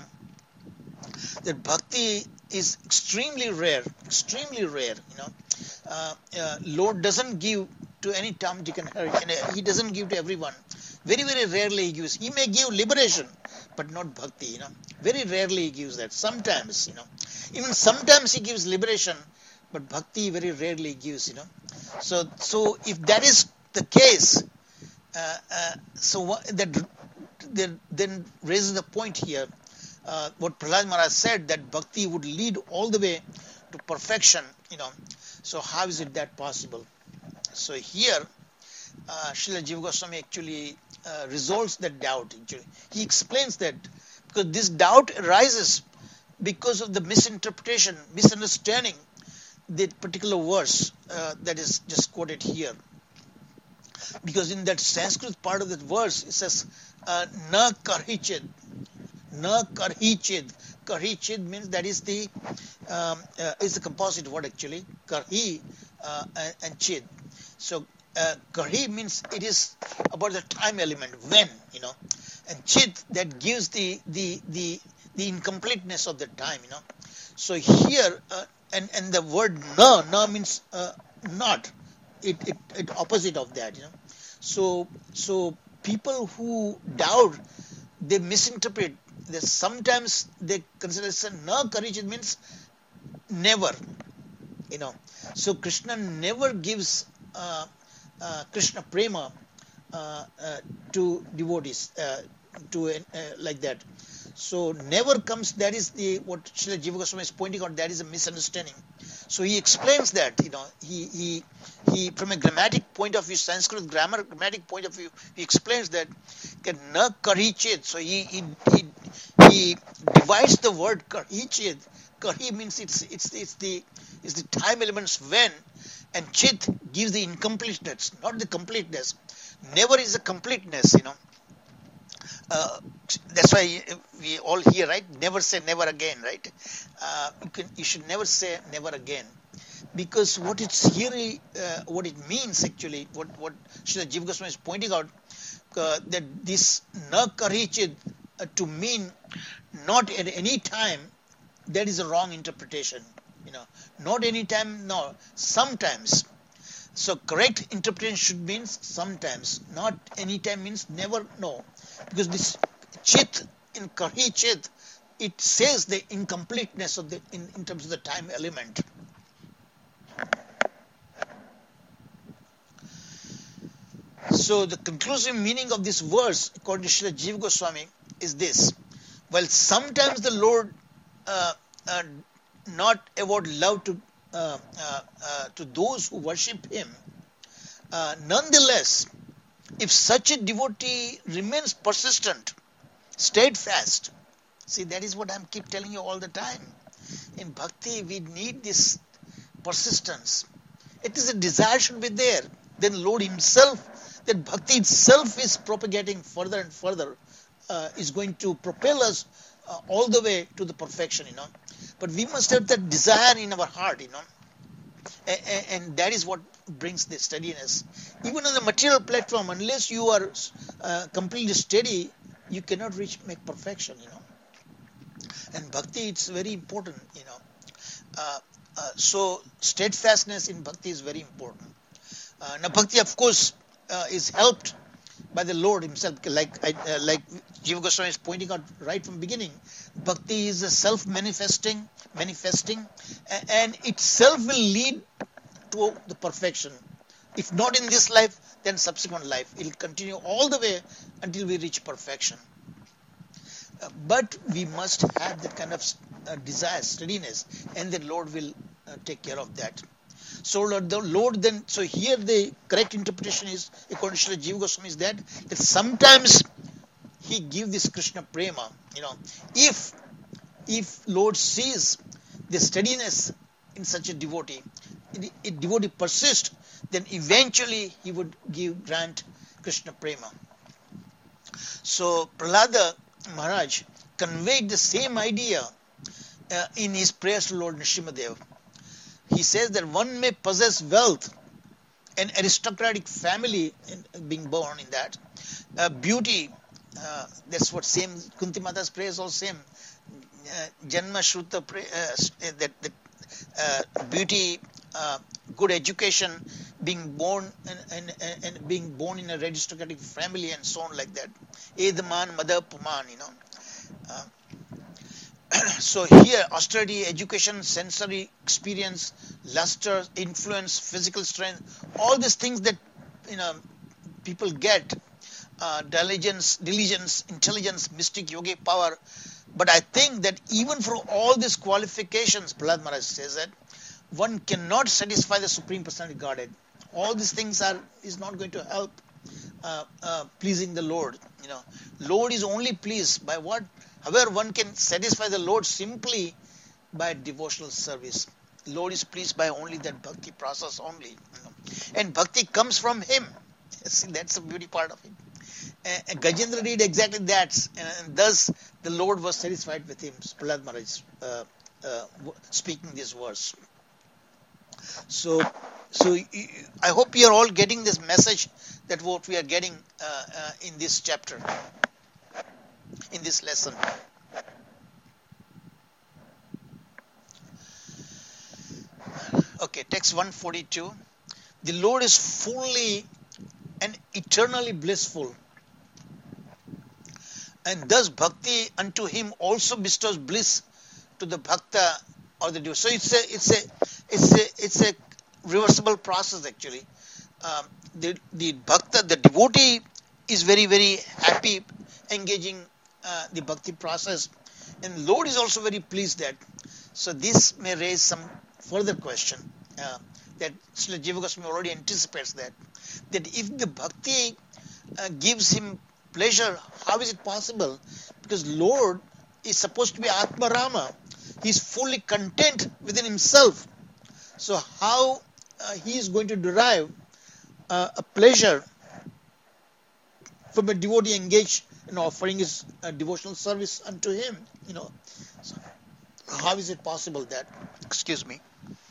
That bhakti is extremely rare, extremely rare. You know, uh, uh, Lord doesn't give to any Tom, Dick, and Harry. He doesn't give to everyone. Very, very rarely he gives. He may give liberation, but not bhakti. You know, very rarely he gives that. Sometimes, you know, even sometimes he gives liberation, but bhakti very rarely gives. You know, so so if that is the case, uh, uh, so what, that, that then raises the point here, uh, what Prahlad Maharaj said, that bhakti would lead all the way to perfection, you know. So how is it that possible? So here, uh, Srila Jiva Goswami actually uh, resolves that doubt. Actually, he explains that because this doubt arises because of the misinterpretation, misunderstanding that particular verse uh, that is just quoted here. Because in that Sanskrit part of that verse, it says, uh, na karhichid, na karhichid. Karhichid means that is the, um, uh, is the composite word actually, karhi uh, and, and chid. So, uh, karhi means it is about the time element, when, you know, and chid that gives the, the, the, the incompleteness of the time, you know. So here, uh, and, and the word na, na means uh, not. It, it, it opposite of that, you know. So so people who doubt, they misinterpret. They sometimes they consider na courage, it means never, you know. So Krishna never gives uh, uh, Krishna prema uh, uh, to devotees uh, to uh, like that. So never comes. That is the what Srila Jiva Goswami is pointing out. That is a misunderstanding. So he explains that, you know, he he he from a grammatic point of view, Sanskrit grammar grammatic point of view, he explains that that na karichid. So he he he, he divides the word karichid. Kari means it's it's it's the it's the time elements when, and chit gives the incompleteness, not the completeness. Never is a completeness, you know. Uh, that's why we all hear, right? Never say never again, right? Uh, you can, you should never say never again, because what it's here, uh, what it means actually, what what Srila Jiva Goswami is pointing out, uh, that this na karichid uh, to mean not at any time, that is a wrong interpretation. You know, not any time, no, sometimes. So correct interpretation should mean sometimes, not any time means never, no. Because this chit in Kahi chit, it says the incompleteness of the in, in terms of the time element. So the conclusive meaning of this verse, according to Srila Jiva Goswami, is this: while sometimes the Lord uh, uh, not award love to uh, uh, uh, to those who worship Him, uh, nonetheless, if such a devotee remains persistent, steadfast, see, that is what I keep telling you all the time. In bhakti, we need this persistence. It is a desire should be there. Then Lord Himself, that bhakti itself is propagating further and further, uh, is going to propel us uh, all the way to the perfection, you know. But we must have that desire in our heart, you know. And, and that is what brings the steadiness. Even on the material platform, unless you are uh, completely steady, you cannot reach make perfection, you know. And bhakti, it's very important, you know. Uh, uh, so steadfastness in bhakti is very important. Uh, now bhakti, of course, uh, is helped by the Lord Himself, like I, uh, like Jiva Goswami is pointing out right from the beginning. Bhakti is a self-manifesting, manifesting, and itself will lead to the perfection. If not in this life, then subsequent life. It will continue all the way until we reach perfection. Uh, but we must have that kind of uh, desire, steadiness, and the Lord will uh, take care of that. So Lord, the Lord then, so here the correct interpretation is, according to Jiva Goswami, is that, that sometimes He gives this Krishna prema, you know, if, if Lord sees the steadiness in such a devotee, if a devotee persists, then eventually He would give, grant Krishna prema. So Prahlada Maharaj conveyed the same idea uh, in his prayers to Lord Nrsimhadev. He says that one may possess wealth, an aristocratic family, in, being born in that, uh, beauty, uh, that's what same, Kunti Mata's prayer is all same, uh, Janma Shruta, uh, that, that uh, beauty, uh, good education, being born and, and, and being born in a aristocratic family and so on like that. Edaman, Mother Puman, you know. Uh, so here, austerity, education, sensory experience, luster, influence, physical strength, all these things that, you know, people get, uh, diligence, diligence, intelligence, mystic, yogic power. But I think that even for all these qualifications, Prahlad Maharaj says that one cannot satisfy the Supreme Personality Godhead. All these things are is not going to help uh, uh, pleasing the Lord. You know, Lord is only pleased by what? However, one can satisfy the Lord simply by devotional service. Lord is pleased by only that bhakti process only. You know. And bhakti comes from Him. See, that's the beauty part of it. And Gajendra did exactly that. And thus, the Lord was satisfied with him. Prahlad Maharaj uh, uh, speaking this verse. So, so I hope you are all getting this message that what we are getting uh, uh, in this chapter, in this lesson. Okay, text one forty-two. The Lord is fully and eternally blissful, and thus bhakti unto Him also bestows bliss to the bhakta or the devotee. So it's a it's a it's a it's a reversible process actually. Um, the the bhakta, the devotee, is very very happy engaging uh, the bhakti process, and Lord is also very pleased that. So this may raise some further question uh, that Srila Jiva Goswami already anticipates that that if the bhakti uh, gives him pleasure, how is it possible? Because Lord is supposed to be Atma Rama. He is fully content within himself. So how uh, he is going to derive uh, a pleasure from a devotee engaged you know, offering his uh, devotional service unto him. You know, so how is it possible that? Excuse me.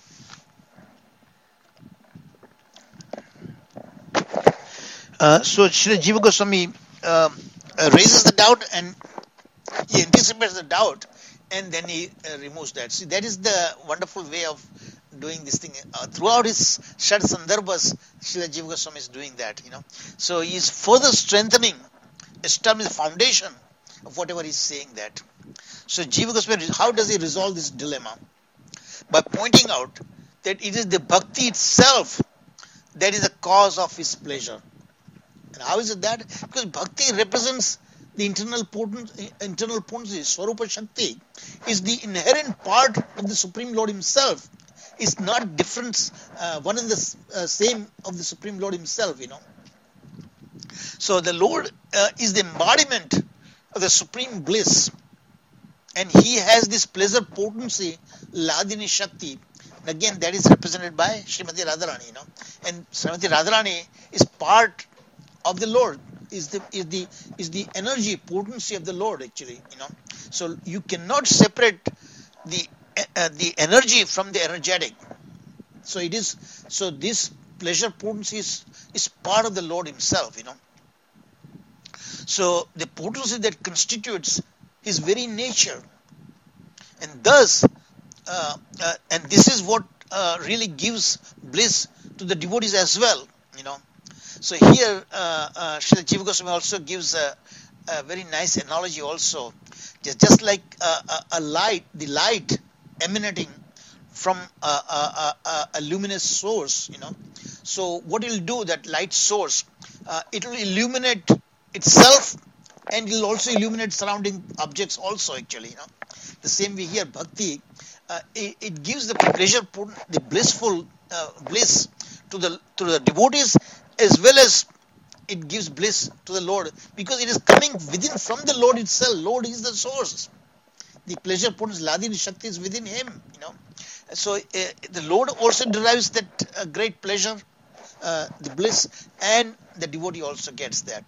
Uh, so Srila Jiva Goswami uh, uh, raises the doubt, and he anticipates the doubt, and then he uh, removes that. See, that is the wonderful way of doing this thing. Uh, throughout his Shad Sandarbhas, Srila Jiva Goswami is doing that, you know. So he is further strengthening, establishing the foundation of whatever he's saying that. So Jiva Goswami, how does he resolve this dilemma? By pointing out that it is the bhakti itself that is the cause of his pleasure. And how is it that? Because bhakti represents the internal potency, internal potency, Swarupa Shakti, is the inherent part of the Supreme Lord himself. It's not different, uh, one and the uh, same of the Supreme Lord himself, you know. So the Lord uh, is the embodiment of the supreme bliss. And he has this pleasure potency, Ladini Shakti. And again, that is represented by Srimati Radharani, you know. And Srimati Radharani is part of the Lord, is the is the is the energy potency of the Lord, actually, you know. So you cannot separate the uh, the energy from the energetic. So it is so this pleasure potency is, is part of the Lord himself, you know. So the potency that constitutes his very nature, and thus uh, uh, and this is what uh, really gives bliss to the devotees as well, you know. So here, uh, uh, Srila Jiva Goswami also gives a, a very nice analogy also. Just, just like a, a, a light, the light emanating from a, a, a, a luminous source, you know. So what it will do, that light source, uh, it will illuminate itself, and it will also illuminate surrounding objects also, actually, you know. The same way here, bhakti, uh, it, it gives the pleasure, the blissful uh, bliss to the to the devotees, as well as it gives bliss to the Lord, because it is coming within from the Lord itself. Lord is the source. The pleasure potency, Ladini Shakti, is within him, you know. So uh, the Lord also derives that uh, great pleasure, uh, the bliss, and the devotee also gets that.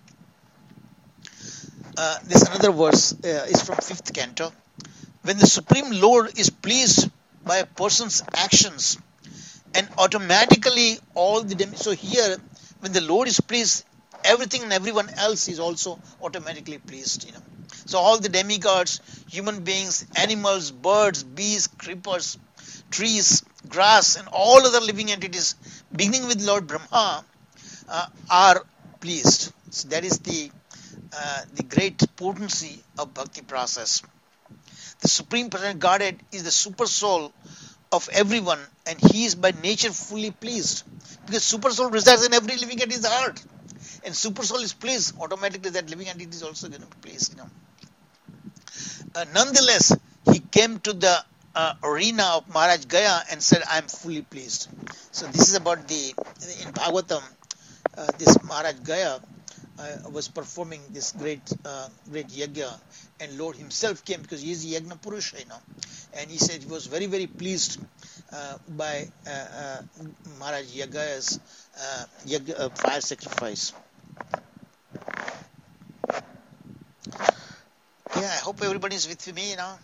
Uh, this another verse uh, is from fifth canto. When the Supreme Lord is pleased by a person's actions, and automatically all the dem- so here when the Lord is pleased, everything and everyone else is also automatically pleased, you know. So all the demigods, human beings, animals, birds, bees, creepers, trees, grass, and all other living entities, beginning with Lord Brahma, uh, are pleased. So that is the uh, the great potency of bhakti process. The Supreme Personality Godhead is the super soul of everyone, and he is by nature fully pleased, because super soul resides in every living entity's heart, and super soul is pleased, automatically that living entity is also going to be pleased, you know. Uh, nonetheless, he came to the uh, arena of Maharaj Gaya and said, I am fully pleased. So this is about the, in Bhagavatam, uh, this Maharaj Gaya uh, was performing this great uh, great yajna, and Lord himself came, because he is Yajna Purusha, you know. And he said he was very, very pleased uh, by uh, uh, Maharaj Yagaya's uh, yagya, uh, fire sacrifice. Yeah, I hope everybody is with me now.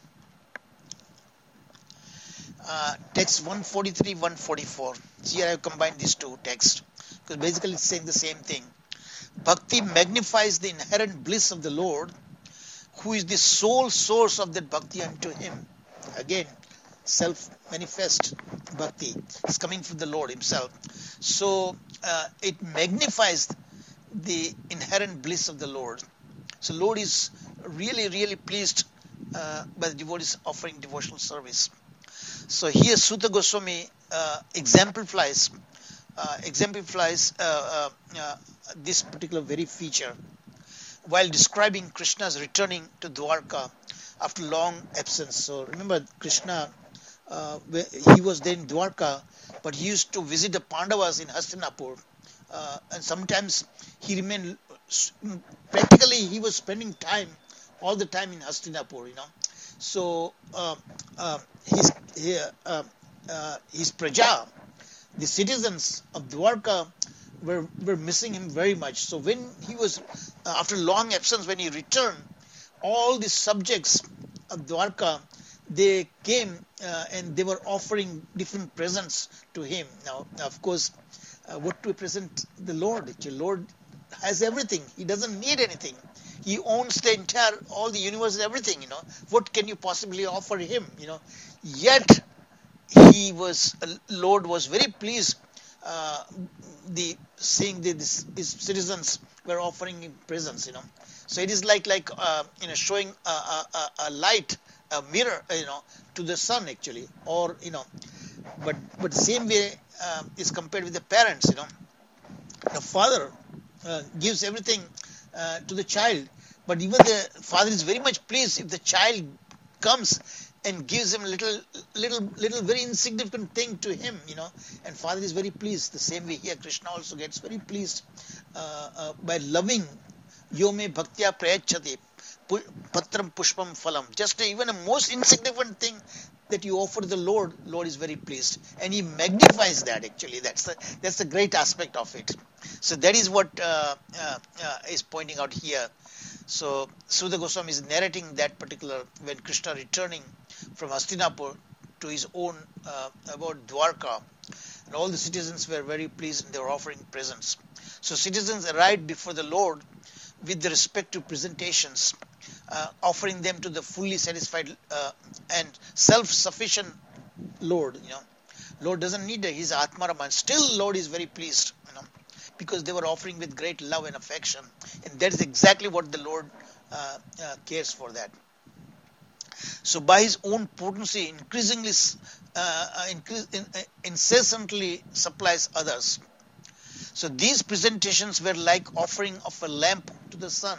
Uh, text one forty-three, one forty-four. Here I have combined these two texts, because basically it's saying the same thing. Bhakti magnifies the inherent bliss of the Lord, who is the sole source of that bhakti unto him. Again, self-manifest bhakti is coming from the Lord himself. So uh, it magnifies the inherent bliss of the Lord. So Lord is really, really pleased uh, by the devotees offering devotional service. So here Suta Goswami uh, exemplifies uh, exemplifies uh, uh, uh, this particular very feature while describing Krishna's returning to Dwarka after long absence. So remember, Krishna, uh, he was there in Dwarka, but he used to visit the Pandavas in Hastinapur, uh, and sometimes he remained, practically he was spending time, all the time in Hastinapur, you know. So uh, uh, his, uh, uh, his praja, the citizens of Dwarka, were, were missing him very much. So when he was uh, after long absence, when he returned, all the subjects of Dwarka, they came uh, and they were offering different presents to him. Now, of course, uh, what to present the Lord? The Lord has everything. He doesn't need anything. He owns the entire, all the universe and everything, you know. What can you possibly offer him, you know? Yet, he was, uh, Lord was very pleased uh, the seeing the, this, his citizens were offering him presents, you know. So it is like like uh, you know, showing a, a, a light, a mirror, you know, to the sun actually, or you know, but but same way uh, is compared with the parents, you know. The father uh, gives everything uh, to the child, but even the father is very much pleased if the child comes and gives him little little little very insignificant thing to him, you know, and father is very pleased. The same way here Krishna also gets very pleased uh, uh, by loving. Yome bhaktya prayachati patram pushpam phalam. Just even a most insignificant thing that you offer the Lord, Lord is very pleased, and He magnifies that. Actually, that's the that's the great aspect of it. So that is what uh, uh, uh, is pointing out here. So Suda Goswami is narrating that particular when Krishna returning from Hastinapur to his own uh, about Dwarka, and all the citizens were very pleased and they were offering presents. So citizens arrived before the Lord with the respective presentations, uh, offering them to the fully satisfied uh, and self-sufficient Lord. You know, Lord doesn't need it; He's Atmaraman. Still, Lord is very pleased. You know, because they were offering with great love and affection, and that is exactly what the Lord uh, uh, cares for. That. So, by His own potency, increasingly, uh, uh, increase, in, uh, incessantly supplies others. So these presentations were like offering of a lamp to the sun.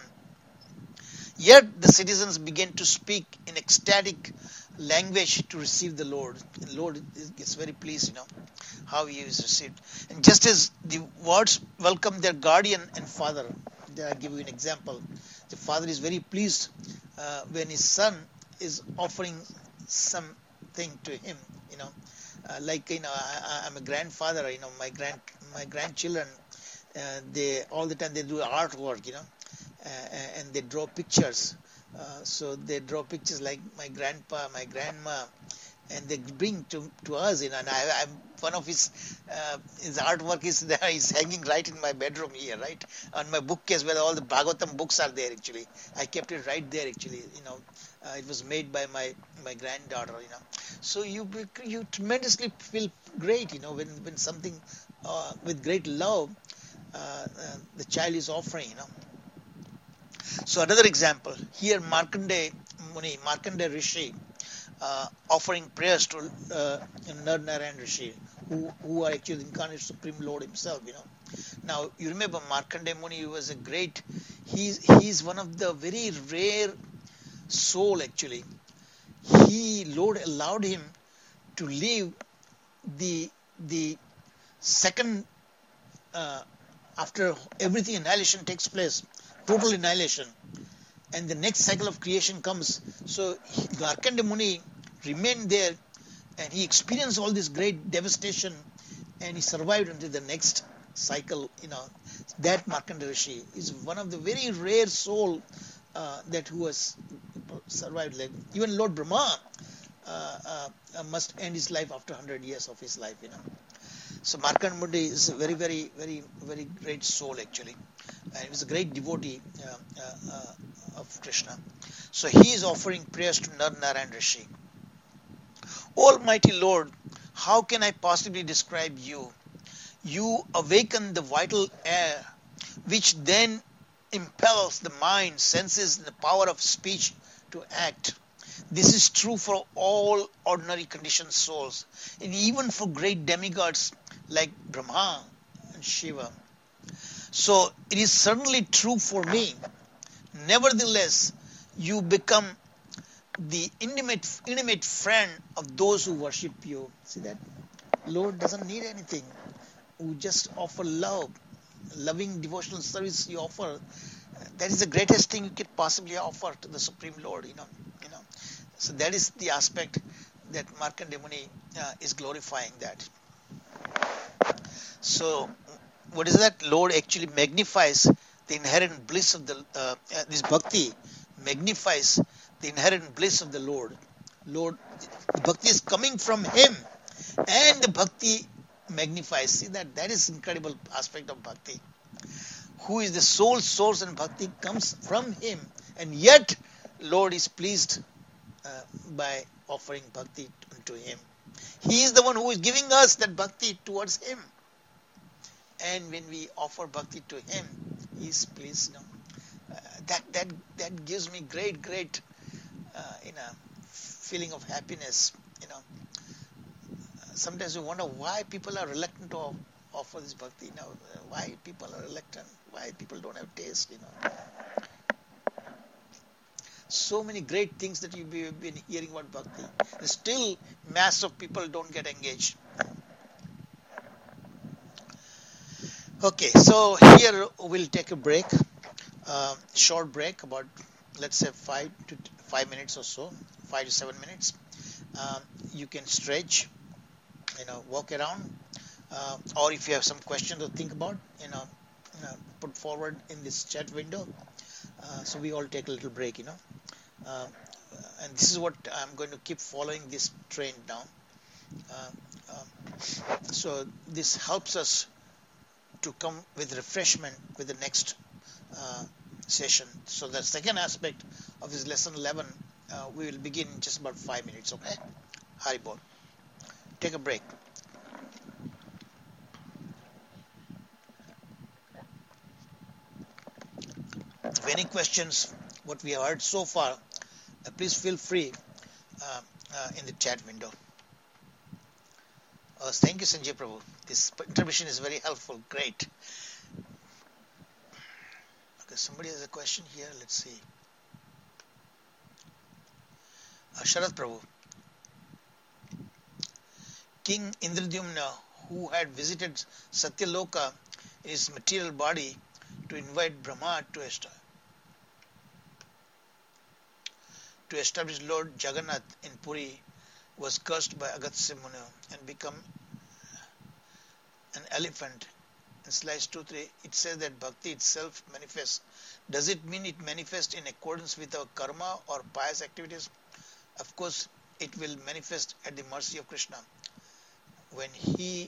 Yet the citizens began to speak in ecstatic language to receive the Lord. The Lord is very pleased, you know, how He is received. And just as the words welcome their guardian and father, I give you an example. The father is very pleased uh, when his son is offering something to him, you know. Uh, like you know, I, I'm a grandfather. You know, my grand my grandchildren, uh, they all the time they do artwork. You know, uh, and they draw pictures. Uh, so they draw pictures like my grandpa, my grandma, and they bring to to us. You know, and I, I'm one of his uh, his artwork is there. Is hanging right in my bedroom here, right on my bookcase where all the Bhagavatam books are there. Actually, I kept it right there. Actually, you know. Uh, it was made by my, my granddaughter, you know. So you you tremendously feel great, you know, when, when something uh, with great love uh, uh, the child is offering, you know. So another example, here Markandeya Muni, Markandeya Rishi, uh, offering prayers to uh, Nar Narayan Rishi, who, who are actually the incarnate Supreme Lord Himself, you know. Now, you remember Markandeya Muni was a great, he's, he's one of the very rare soul actually. He, Lord allowed him to live the the second uh, after everything annihilation takes place, total annihilation, and the next cycle of creation comes. So Markandeya Muni remained there and he experienced all this great devastation and he survived until the next cycle, you know. That Markandeya Rishi is one of the very rare soul uh, that who has survived. Like even Lord Brahma uh, uh, must end his life after one hundred years of his life, you know. So Markandeya Muni is a very, very, very, very great soul actually, and he was a great devotee uh, uh, uh, of Krishna. So he is offering prayers to Nar Narayan Rishi. Almighty Lord, how can I possibly describe you? You awaken the vital air, which then impels the mind, senses, and the power of speech to act. This is true for all ordinary conditioned souls, and even for great demigods like Brahma and Shiva. So it is certainly true for me. Nevertheless, you become the intimate, intimate friend of those who worship you. See that? Lord doesn't need anything. We just offer love, loving devotional service you offer. That is the greatest thing you could possibly offer to the Supreme Lord, you know. You know. So that is the aspect that Markandeya Muni uh, is glorifying that. So what is that? Lord actually magnifies the inherent bliss of the uh, uh, this bhakti magnifies the inherent bliss of the Lord. Lord, the bhakti is coming from Him, and the bhakti magnifies. See that that is incredible aspect of bhakti. Who is the sole source, and bhakti comes from Him, and yet Lord is pleased uh, by offering bhakti to Him. He is the one who is giving us that bhakti towards Him, and when we offer bhakti to Him, He is pleased. You know, uh, that that that gives me great great uh, you know feeling of happiness. You know, sometimes we wonder why people are reluctant to offer this bhakti. You know, why people are reluctant, why people don't have taste. You know, so many great things that you've been hearing about bhakti, and still mass of people don't get engaged. Okay, so here we'll take a break, uh, short break, about let's say five to five minutes or so, five to seven minutes. Uh, you can stretch, you know, walk around, uh, or if you have some questions to think about, you know, you know put forward in this chat window. Uh, so we all take a little break, you know. Uh, and this is what I'm going to keep following this trend now. Uh, um, so this helps us to come with refreshment with the next uh, session. So the second aspect of this lesson eleven, uh, we will begin in just about five minutes. Okay, Haribol. Take a break. If any questions, what we have heard so far, uh, please feel free uh, uh, in the chat window. Uh, thank you, Sanjay Prabhu. This intermission is very helpful. Great. Okay, somebody has a question here. Let's see. Uh, Sharad Prabhu. King Indradyumna, who had visited Satyaloka in his material body to invite Brahma to establish, to establish Lord Jagannath in Puri, was cursed by Agastya Muni and become an elephant. In slides two three, it says that bhakti itself manifests. Does it mean it manifests in accordance with our karma or pious activities? Of course, it will manifest at the mercy of Krishna when he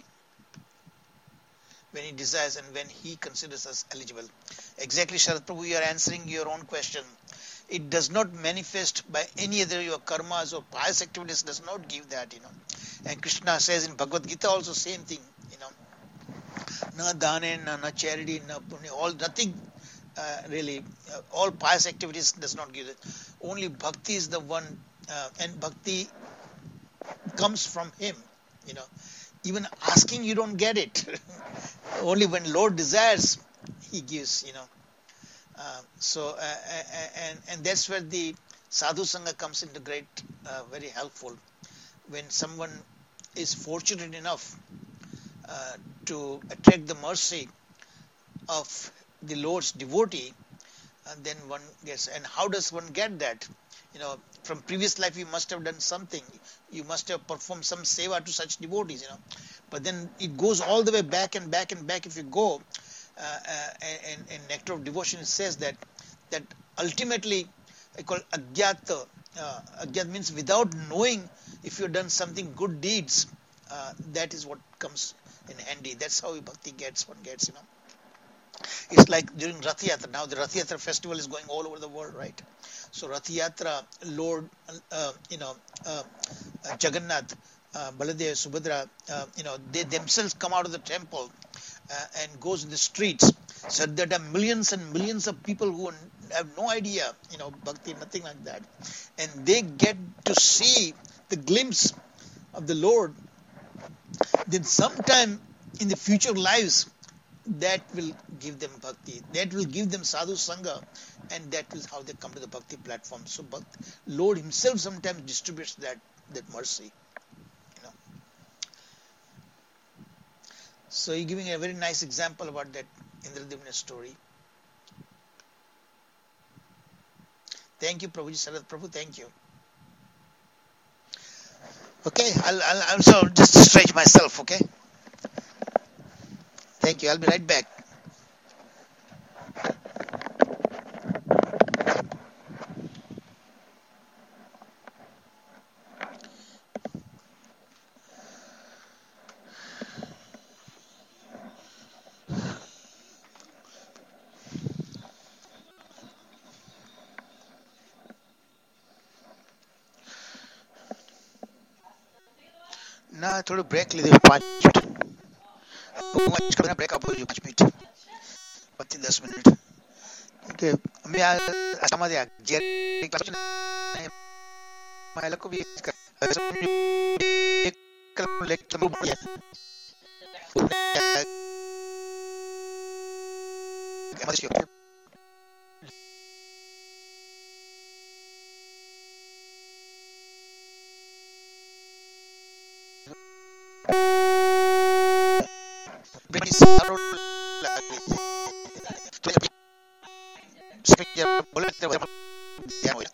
when he desires and when he considers us eligible. Exactly, Sharad Prabhu, you are answering your own question. It does not manifest by any other your karmas or pious activities, does not give that, you know. And Krishna says in Bhagavad Gita also same thing, you know. Na dane, na, na charity, na punya, all nothing uh, really, uh, all pious activities does not give it. Only bhakti is the one, uh, and bhakti comes from Him, you know. Even asking you don't get it. Only when Lord desires, He gives, you know. Uh, so uh, and and that's where the sadhu sangha comes into great, uh, very helpful. When someone is fortunate enough uh, to attract the mercy of the Lord's devotee, and then one gets. And how does one get that? You know, from previous life you must have done something. You must have performed some seva to such devotees. You know, but then it goes all the way back and back and back. If you go. Uh, uh, in, in Nectar of Devotion, it says that that ultimately, I call agyata. Uh, agyat means without knowing if you've done something good deeds. Uh, that is what comes in handy. That's how bhakti gets. One gets, you know. It's like during Rath Yatra. Now the Rath Yatra festival is going all over the world, right? So Rath Yatra, Lord, uh, you know, uh, uh, Jagannath, uh, Baladev, Subhadra, uh, you know, they themselves come out of the temple. Uh, and goes in the streets, so there are millions and millions of people who have no idea, you know, bhakti, nothing like that, and they get to see the glimpse of the Lord. Then sometime in the future lives, that will give them bhakti, that will give them sadhu sangha, and that is how they come to the bhakti platform. So bhakti, Lord Himself sometimes distributes that that mercy. So you're giving a very nice example about that Indradyumna story. Thank you, Prabhuji, Sharad Prabhu, thank you. Okay, I'll, I'll also just stretch myself, okay? Thank you, I'll be right back. થોડું break લીધું પાંચ minute. હું આજકાલ break આપું છું પાંચ minute પછી દસ મિનિટ કે અમે આ આસામમાંથી આ જે ક્લાસ છે ને એમાં એ લોકો બી એક કલાક લેક્ચર મળી જાય. એમાં શું સારું લાગે બોલે ધ્યાન હોય.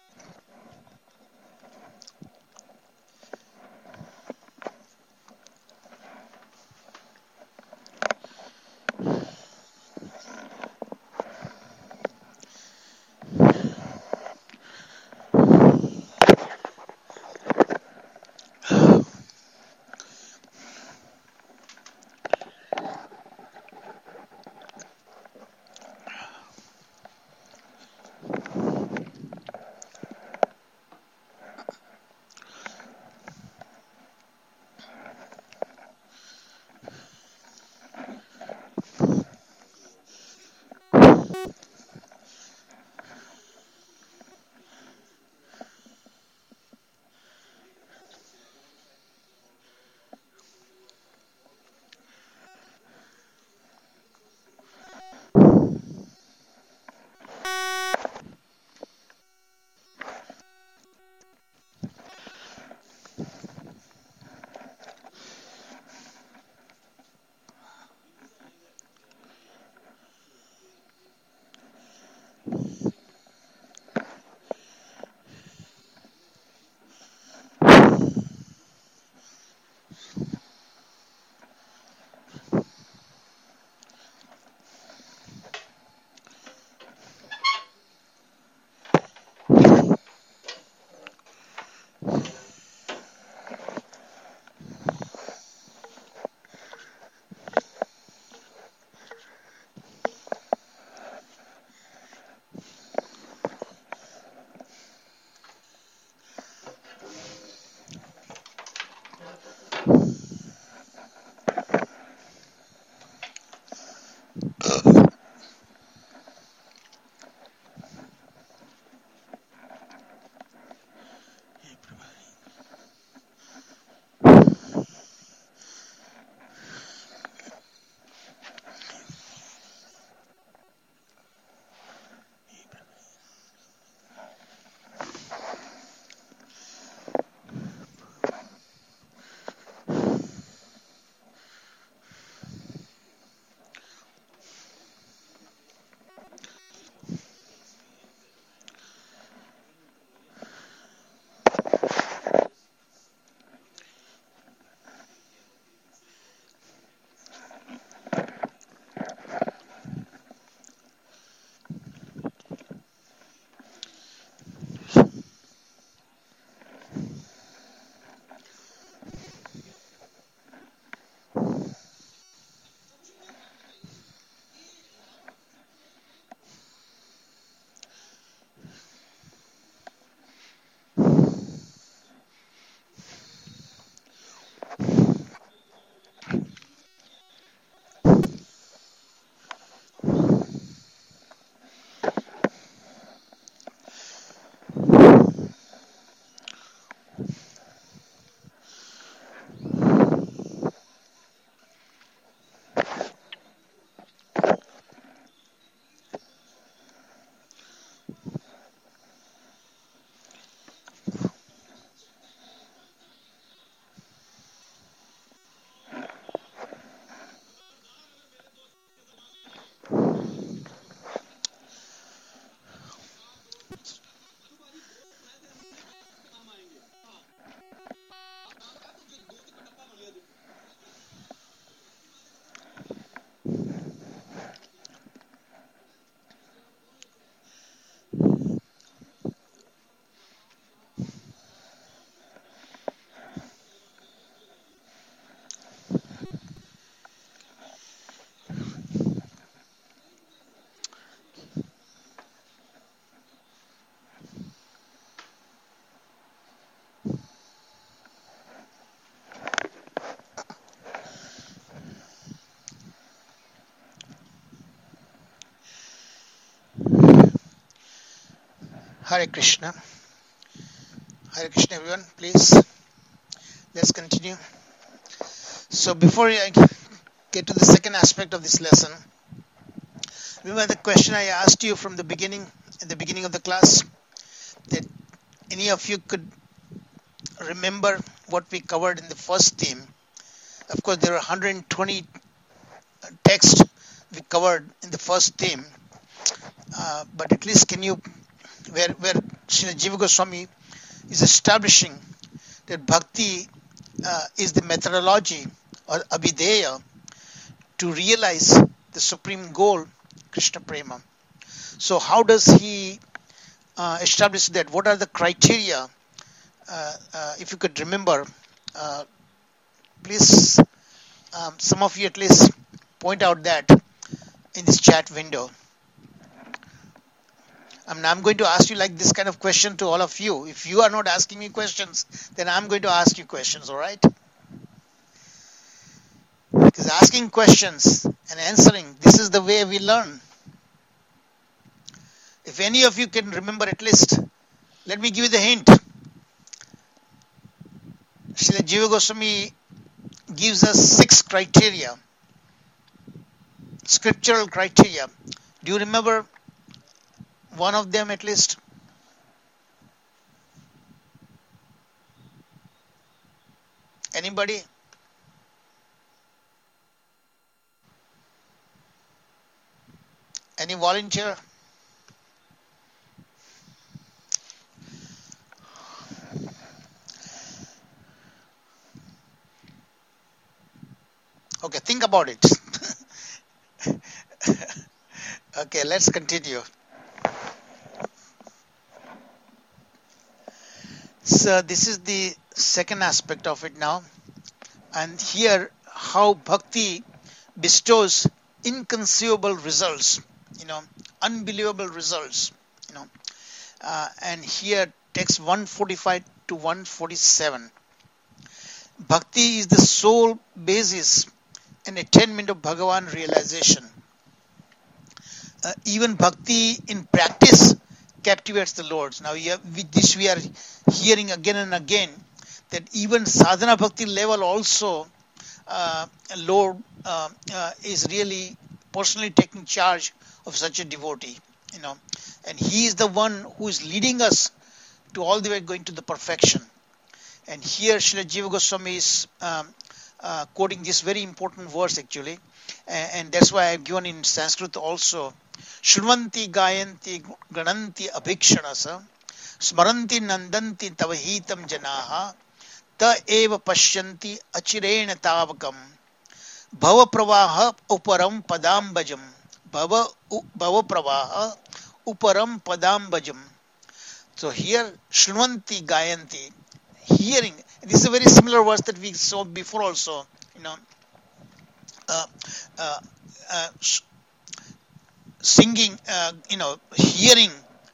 Hare Krishna. Hare Krishna, everyone. Please, let's continue. So before I get to the second aspect of this lesson, remember the question I asked you from the beginning, at the beginning of the class, that any of you could remember what we covered in the first theme. Of course, there are one hundred twenty texts we covered in the first theme, uh, but at least can you, where where Srila Jiva Goswami is establishing that bhakti uh, is the methodology or abhideya to realize the supreme goal, Krishna Prema. So how does he uh, establish that? What are the criteria? Uh, uh, if you could remember, uh, please, um, some of you at least point out that in this chat window. I mean, I'm going to ask you like this kind of question to all of you. If you are not asking me questions, then I'm going to ask you questions, all right? Because asking questions and answering, this is the way we learn. If any of you can remember at least, let me give you the hint. Srila Jiva Goswami gives us six criteria, scriptural criteria. Do you remember one of them at least? Anybody? Any volunteer? Okay, think about it. Okay, let's continue. So this is the second aspect of it now. And here, how bhakti bestows inconceivable results, you know, unbelievable results, you know. Uh, and here, text one forty-five to one forty-seven. Bhakti is the sole basis and attainment of Bhagavan realization. Uh, even bhakti in practice captivates the Lord. Now, with this we are hearing again and again that even sadhana bhakti level also, uh, Lord uh, uh, is really personally taking charge of such a devotee, you know, and He is the one who is leading us to all the way going to the perfection. And here Srila Jiva Goswami is um, uh, quoting this very important verse actually, and, and that's why I've given in Sanskrit also. Shruvanti gayanti gananti abhikshanasa smaranti nandanti tavahitam janaha ta eva pashyanti achirena tavakam bhava pravaha uparam padambajam bhava, bhava pravaha uparam padambajam. So here Shruvanti gayanti, hearing. This is a very similar verse that we saw before also, you know, uh, uh, uh, singing, uh, you know, hearing,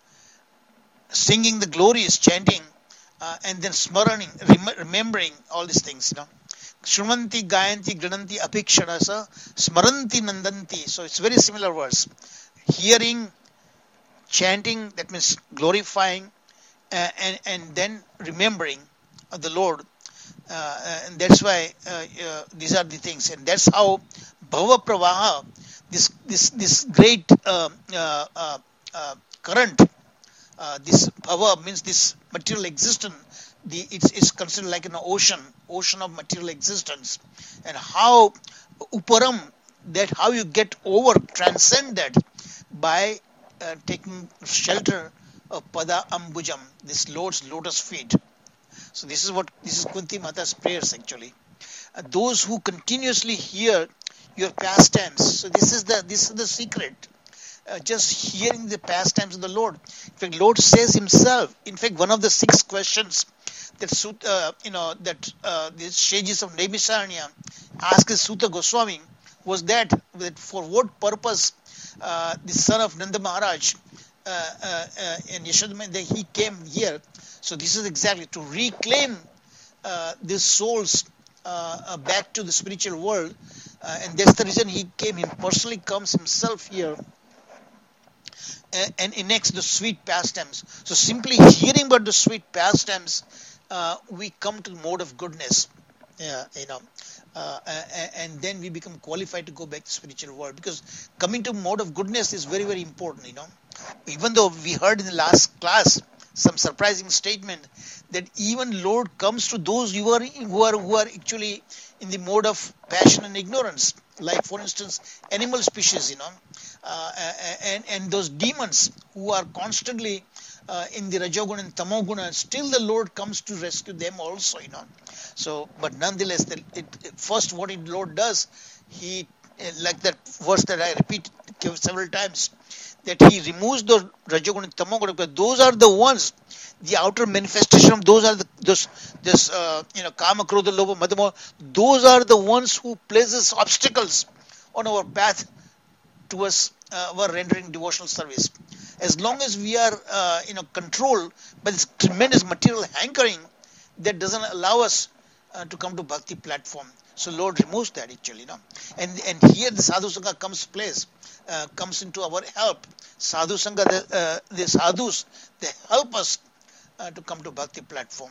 singing the glories, chanting, uh, and then smaraning, rem- remembering all these things, you know. Shruvanti gayanti grananti apikshanasa smaranti nandanti. So it's very similar verse. Hearing, chanting, that means glorifying, uh, and, and then remembering of the Lord. Uh, and that's why uh, uh, these are the things. And that's how Bhava Pravaha, this this this great uh, uh, uh, uh, current, uh, this Bhava means this material existence, the, it's, it's considered like an ocean, ocean of material existence. And how Uparam, that how you get over, transcend that by uh, taking shelter of Pada Ambujam, this Lord's lotus feet. So this is what, this is Kunti Mata's prayers actually. Uh, those who continuously hear your pastimes. So this is the this is the secret. Uh, just hearing the pastimes of the Lord. In fact, Lord says Himself. In fact, one of the six questions that uh, you know that uh, the sages of Naimisharanya asked Suta Goswami was that, that for what purpose uh, the son of Nanda Maharaj uh, uh, uh, and Yashoda, that he came here. So this is exactly to reclaim uh, these souls uh, uh, back to the spiritual world, uh, and that's the reason he came. He personally comes himself here and, and enacts the sweet pastimes. So simply hearing about the sweet pastimes, uh, we come to the mode of goodness. Yeah, you know, uh, and, and then we become qualified to go back to the spiritual world, because coming to mode of goodness is very, very important. You know, even though we heard in the last class some surprising statement that even Lord comes to those who are who are who are actually in the mode of passion and ignorance, like for instance animal species, you know, uh, and and those demons who are constantly uh, in the Rajoguna and Tamoguna, still the Lord comes to rescue them also, you know. So, but nonetheless, the, it, first what the Lord does, He, like that verse that I repeat several times, that He removes those Rajoguna and Tamoguna, because those are the ones, the outer manifestation of those are the those this uh, you know Kama, Krodha, Lobha, Madhama. Those are the ones who places obstacles on our path towards uh, our rendering devotional service. As long as we are uh, you know controlled by this tremendous material hankering, that doesn't allow us uh, to come to bhakti platform. So Lord removes that actually, you know. And and here the sadhu sangha comes place, uh, comes into our help. Sadhu sangha, the, uh, the sadhus, they help us uh, to come to bhakti platform.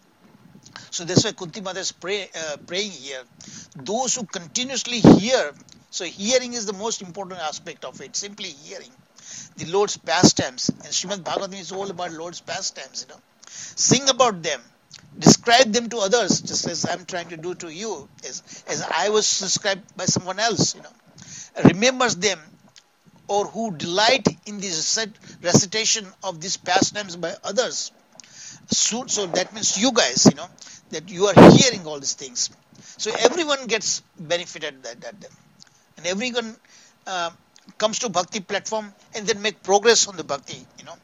So that's why Kunti Mata is pray, uh, praying here. Those who continuously hear, so hearing is the most important aspect of it, simply hearing the Lord's pastimes. And Srimad Bhagavatam is all about Lord's pastimes, you know. Sing about them, describe them to others, just as I'm trying to do to you, as, as I was described by someone else, you know. Remembers them, or who delight in the recitation of these pastimes by others. So, so that means you guys, you know, that you are hearing all these things. So everyone gets benefited that, that, that. And everyone uh, comes to bhakti platform and then make progress on the bhakti, you know.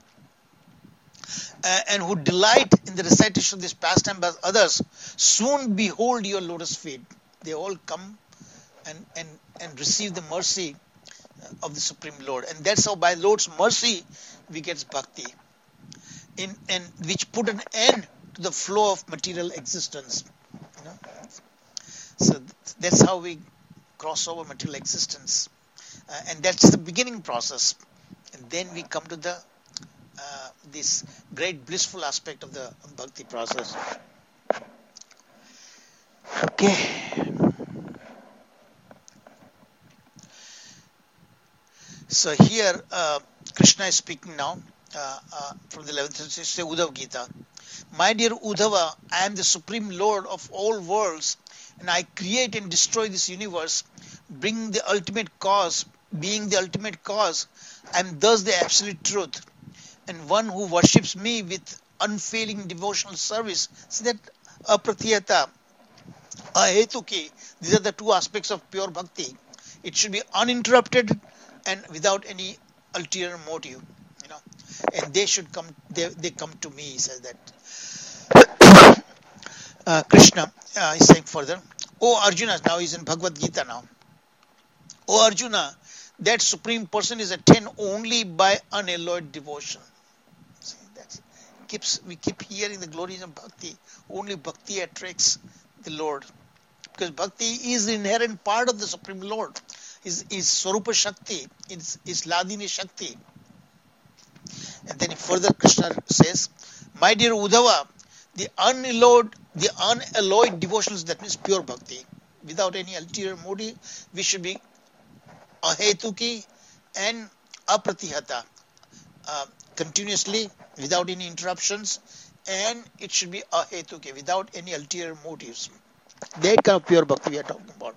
Uh, and who delight in the recitation of this pastime by others, soon behold your lotus feet. They all come and, and, and receive the mercy of the Supreme Lord. And that's how by Lord's mercy we get bhakti. In, and which put an end to the flow of material existence. You know? So that's how we cross over material existence. Uh, and that's the beginning process. And then we come to the uh, this great blissful aspect of the bhakti process. Okay. So here uh, Krishna is speaking now. Uh, uh, from the eleventh century, Uddhava Gita. My dear Uddhava, I am the Supreme Lord of all worlds, and I create and destroy this universe, bring the ultimate cause, being the ultimate cause. I am thus the absolute truth, and one who worships me with unfailing devotional service. See that apratiyata, ahetuki, these are the two aspects of pure bhakti. It should be uninterrupted and without any ulterior motive. And they should come, they, they come to me, he says that. Uh, Krishna uh, is saying further, O Arjuna, now he's in Bhagavad Gita now. O Arjuna, that Supreme Person is attained only by unalloyed devotion. See, that's, keeps, we keep hearing the glories of Bhakti. Only Bhakti attracts the Lord. Because Bhakti is the inherent part of the Supreme Lord. Is is Swarupa Shakti, is, is Ladini Shakti. And then further Krishna says, my dear Uddhava, the unalloyed, the unalloyed devotions, that means pure bhakti, without any ulterior motive, we should be ahetuki and apratihata, uh, continuously, without any interruptions, and it should be ahetuki, without any ulterior motives. That kind of pure bhakti we are talking about.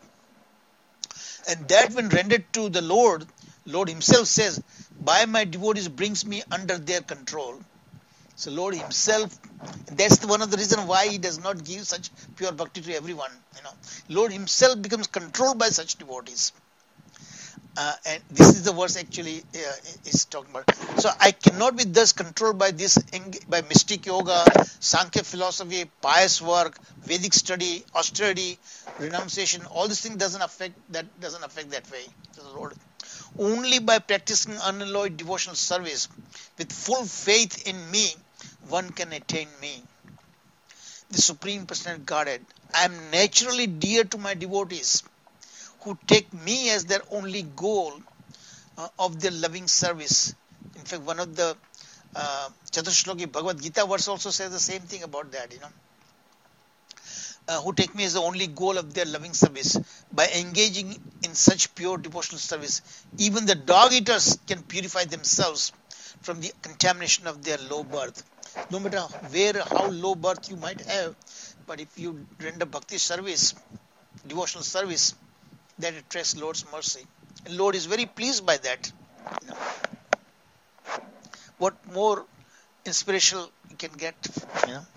And that when rendered to the Lord, Lord himself says, by my devotees brings me under their control. So Lord himself, that's the, one of the reasons why he does not give such pure bhakti to everyone. You know, Lord himself becomes controlled by such devotees. Uh, and this is the verse actually uh, is talking about. So I cannot be thus controlled by this, by mystic yoga, Sankhya philosophy, pious work, Vedic study, austerity, renunciation. All these things doesn't affect that. Doesn't affect that way. The Lord. Only by practicing unalloyed devotional service with full faith in me, one can attain me, the Supreme Personality Godhead. I am naturally dear to my devotees, who take me as their only goal uh, of their loving service. In fact, one of the uh, Chaturshloki Bhagavad Gita verse also says the same thing about that, you know. Uh, who take me as the only goal of their loving service. By engaging in such pure devotional service, even the dog eaters can purify themselves from the contamination of their low birth. No matter where, how low birth you might have, but if you render bhakti service, devotional service, that attracts Lord's mercy. And Lord is very pleased by that. You know. What more inspirational you can get, you know.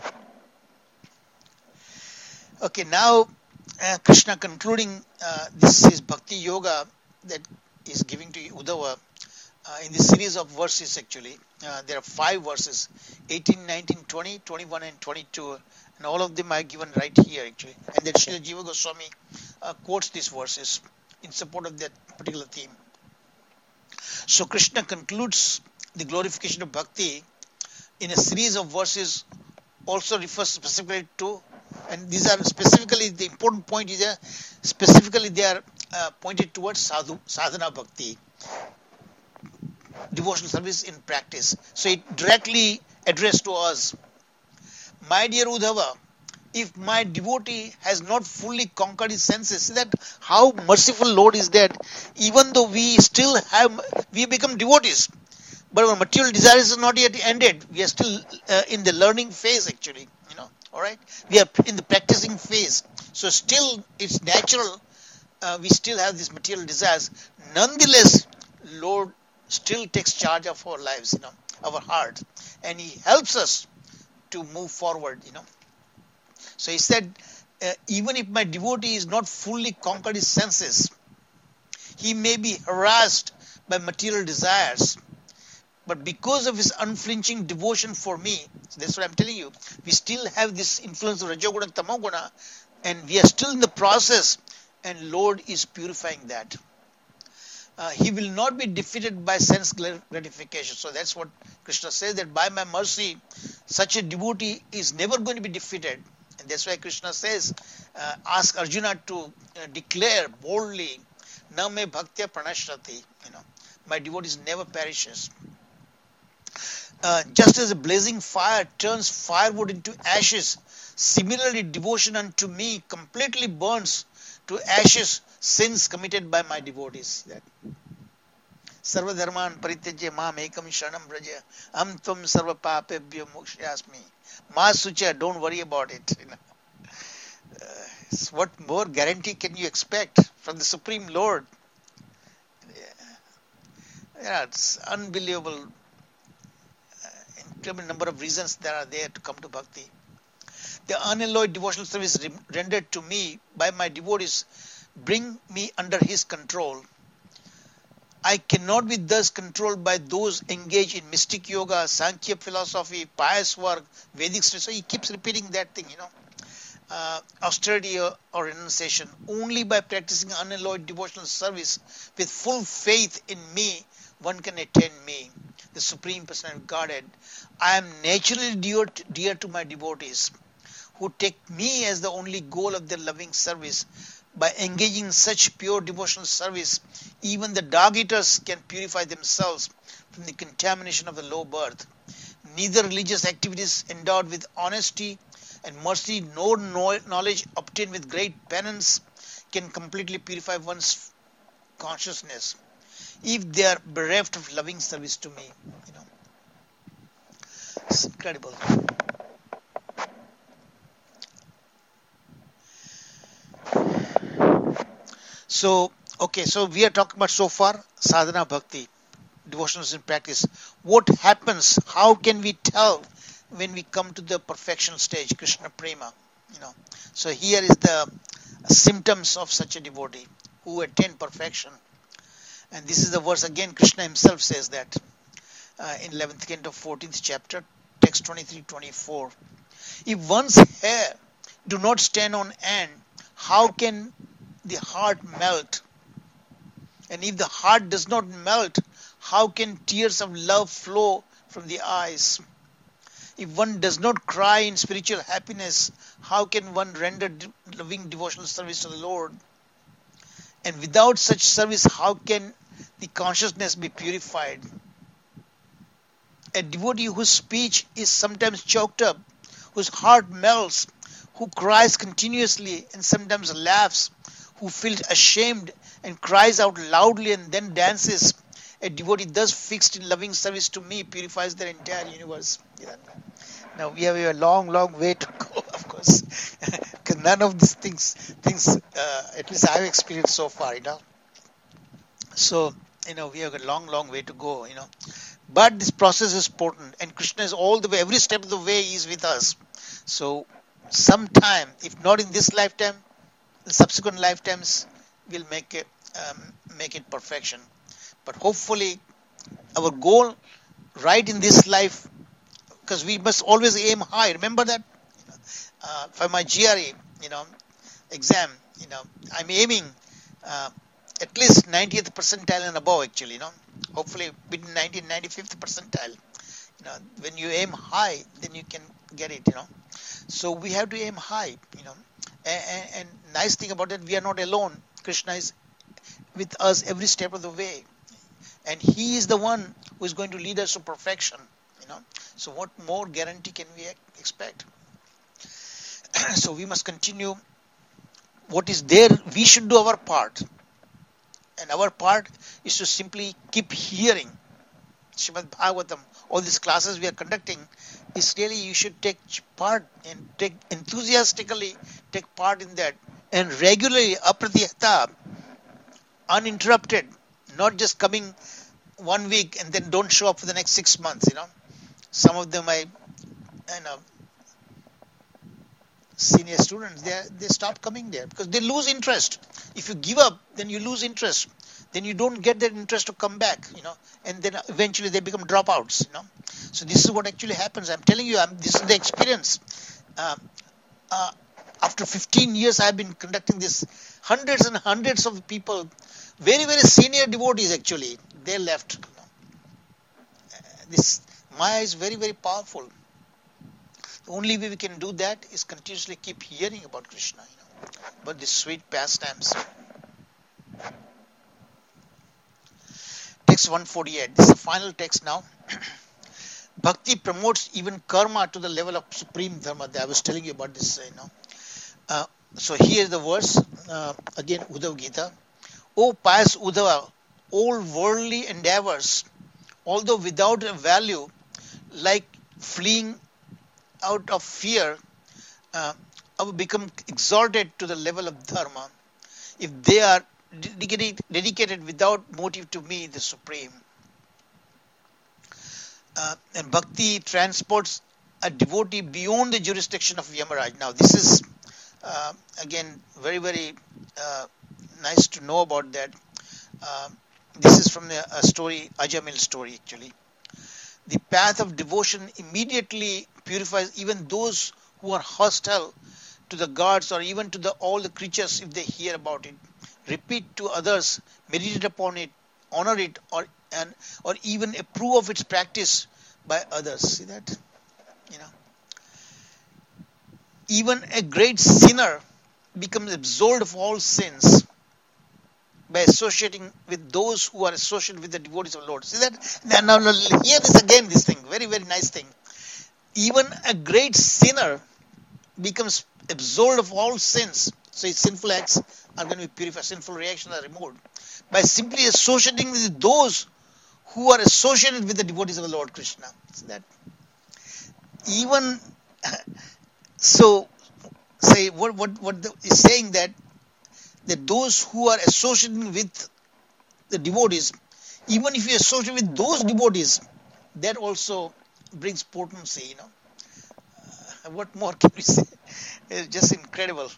Okay, now uh, Krishna concluding uh, this is Bhakti Yoga that is giving to Uddhava uh, in this series of verses actually. Uh, there are five verses, eighteen, nineteen, twenty, twenty-one and twenty-two, and all of them are given right here actually. And that Srila Jiva Goswami uh, quotes these verses in support of that particular theme. So Krishna concludes the glorification of Bhakti in a series of verses, also refers specifically to, and these are specifically, the important point is that specifically they are uh, pointed towards sadhu, sadhana bhakti, devotional service in practice. So it directly addressed to us. My dear Uddhava, if my devotee has not fully conquered his senses, see that how merciful Lord is that even though we still have, we become devotees, but our material desires are not yet ended. We are still uh, in the learning phase actually. All right, we are in the practicing phase, so still it's natural. Uh, we still have these material desires. Nonetheless, Lord still takes charge of our lives, you know, our heart, and He helps us to move forward, you know. So He said, uh, even if my devotee is not fully conquered his senses, he may be harassed by material desires. But because of his unflinching devotion for me, so that's what I'm telling you, we still have this influence of Rajoguna and Tamoguna, and we are still in the process, and Lord is purifying that. Uh, he will not be defeated by sense gratification. So that's what Krishna says, that by my mercy, such a devotee is never going to be defeated. And that's why Krishna says, uh, ask Arjuna to uh, declare boldly, na me bhaktya pranashrati, you know, my devotee never perishes. Uh, just as a blazing fire turns firewood into ashes, similarly devotion unto me completely burns to ashes sins committed by my devotees. That Sarva dharman parityajya mam ekam sharanam braja am tvam sarva papebhyo mokshayasmi. Ma sucha, don't worry about it. You know. uh, what more guarantee can you expect from the Supreme Lord? Yeah, yeah, it's unbelievable. Incredible number of reasons that are there to come to bhakti. The unalloyed devotional service rendered to me by my devotees bring me under his control. I cannot be thus controlled by those engaged in mystic yoga, Sankhya philosophy, pious work, Vedic study. So he keeps repeating that thing, you know. Uh, austerity or, or renunciation. Only by practicing unalloyed devotional service with full faith in me, one can attain me, the Supreme Personality of Godhead. I am naturally dear to, dear to my devotees, who take me as the only goal of their loving service. By engaging in such pure devotional service, even the dog eaters can purify themselves from the contamination of the low birth. Neither religious activities endowed with honesty and mercy nor knowledge obtained with great penance can completely purify one's consciousness if they are bereft of loving service to me. You know, it's incredible. So, okay, so we are talking about so far sadhana bhakti, devotionals in practice. What happens? How can we tell when we come to the perfection stage, Krishna Prema? You know, so here is the symptoms of such a devotee who attain perfection. And this is the verse again. Krishna himself says that uh, in eleventh canto, fourteenth chapter, text twenty-three twenty-four. If one's hair do not stand on end, how can the heart melt? And if the heart does not melt, how can tears of love flow from the eyes? If one does not cry in spiritual happiness, how can one render loving devotional service to the Lord? And without such service, how can the consciousness be purified? A devotee whose speech is sometimes choked up, whose heart melts, who cries continuously and sometimes laughs, who feels ashamed and cries out loudly and then dances. A devotee thus fixed in loving service to me purifies their entire universe. Yeah. Now we have a long, long way to go, of course, because none of these things, things, uh, at least I've experienced so far, you know. So, you know, we have a long, long way to go, you know. But this process is potent, and Krishna is all the way, every step of the way, he is with us. So, sometime, if not in this lifetime, in subsequent lifetimes, we'll make it, um, make it perfection. But hopefully, our goal, right in this life, because we must always aim high. Remember that uh, for my G R E, you know, exam, you know, I'm aiming uh, at least ninetieth percentile and above. Actually, you know, hopefully between ninety and ninety-fifth percentile. You know, when you aim high, then you can get it. You know, so we have to aim high. You know, and, and, and nice thing about it, we are not alone. Krishna is with us every step of the way, and He is the one who is going to lead us to perfection. You know, so what more guarantee can we expect? So we must continue. What is there, we should do our part, and our part is to simply keep hearing Srimad Bhagavatam. All these classes we are conducting is really, you should take part and take enthusiastically take part in that, and regularly, apratihata, uninterrupted, not just coming one week and then don't show up for the next six months. You know, some of them, I, you know, senior students, they they stop coming there because they lose interest. If you give up, then you lose interest. Then you don't get that interest to come back, you know, and then eventually they become dropouts, you know. So this is what actually happens. I'm telling you, I'm, this is the experience. Uh, uh, after fifteen years, I've been conducting this. Hundreds and hundreds of people, very very senior devotees actually, they left. You know. Uh, this Maya is very very powerful. The only way we can do that is continuously keep hearing about Krishna, you know, about these sweet pastimes. Text one forty-eight. This is the final text now. Bhakti promotes even karma to the level of supreme dharma. I was telling you about this, you know. Uh, so here is the verse, uh, again, Uddhav Gita. O pious Uddhava, all worldly endeavors, although without a value, like fleeing out of fear, uh, have become exalted to the level of dharma if they are dedicated, dedicated without motive to me, the Supreme. Uh, and Bhakti transports a devotee beyond the jurisdiction of Yamaraj. Now, this is uh, again very, very uh, nice to know about that. Uh, this is from the uh, story, Ajamil story, actually. The path of devotion immediately purifies even those who are hostile to the gods or even to the, all the creatures if they hear about it. Repeat to others, meditate upon it, honor it, or and or even approve of its practice by others. See that? You know. Even a great sinner becomes absolved of all sins by associating with those who are associated with the devotees of the Lord. See that? Now, now hear this again, this thing. Very, very nice thing. Even a great sinner becomes absolved of all sins. So his sinful acts are going to be purified, sinful reactions are removed by simply associating with those who are associated with the devotees of the Lord Krishna. See that? Even so, say what what what the, is saying that that those who are associating with the devotees, even if you associate with those devotees, that also brings potency. You know, uh, what more can we say? It's just incredible.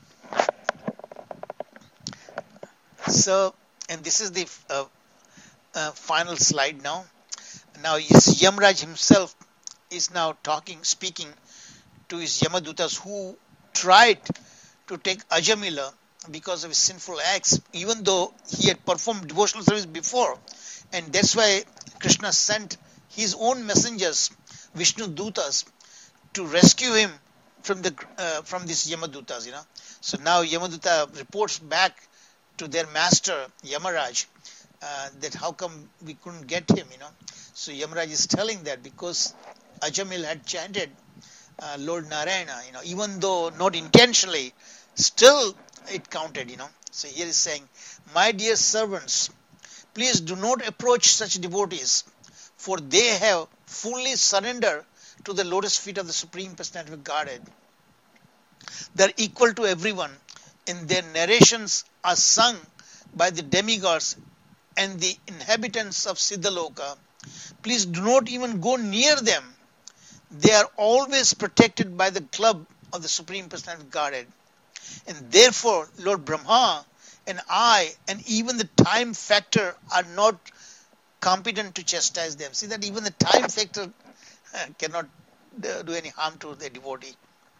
So, and this is the uh, uh, final slide now. Now, yes, Yamraj himself is now talking, speaking to his Yamadutas who tried to take Ajamila because of his sinful acts, even though he had performed devotional service before. And that's why Krishna sent his own messengers, Vishnu Dutas, to rescue him from the uh, from these Yamadutas, you know. So now Yamaduta reports back to their master Yamaraj uh, that how come we couldn't get him, you know. So Yamaraj is telling that because Ajamil had chanted uh, Lord Narayana, you know, even though not intentionally, still it counted, you know. So here is saying, my dear servants, please do not approach such devotees, for they have fully surrendered to the lotus feet of the Supreme Personality of Godhead. They are equal to everyone, and their narrations are sung by the demigods and the inhabitants of Siddhaloka. Please do not even go near them. They are always protected by the club of the Supreme Personality of Godhead. And therefore, Lord Brahma and I and even the time factor are not competent to chastise them. See that even the time factor cannot do any harm to the devotee.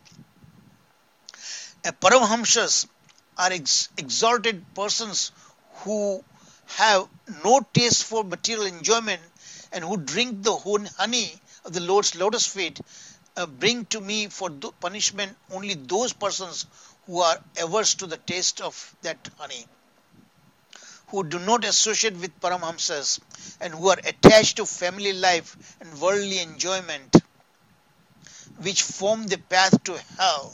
Uh, Paramhamsas are ex- exalted persons who have no taste for material enjoyment and who drink the honey of the Lord's lotus feet. Uh, bring to me for punishment only those persons who are averse to the taste of that honey, who do not associate with Paramhamsas, and who are attached to family life and worldly enjoyment, which form the path to hell.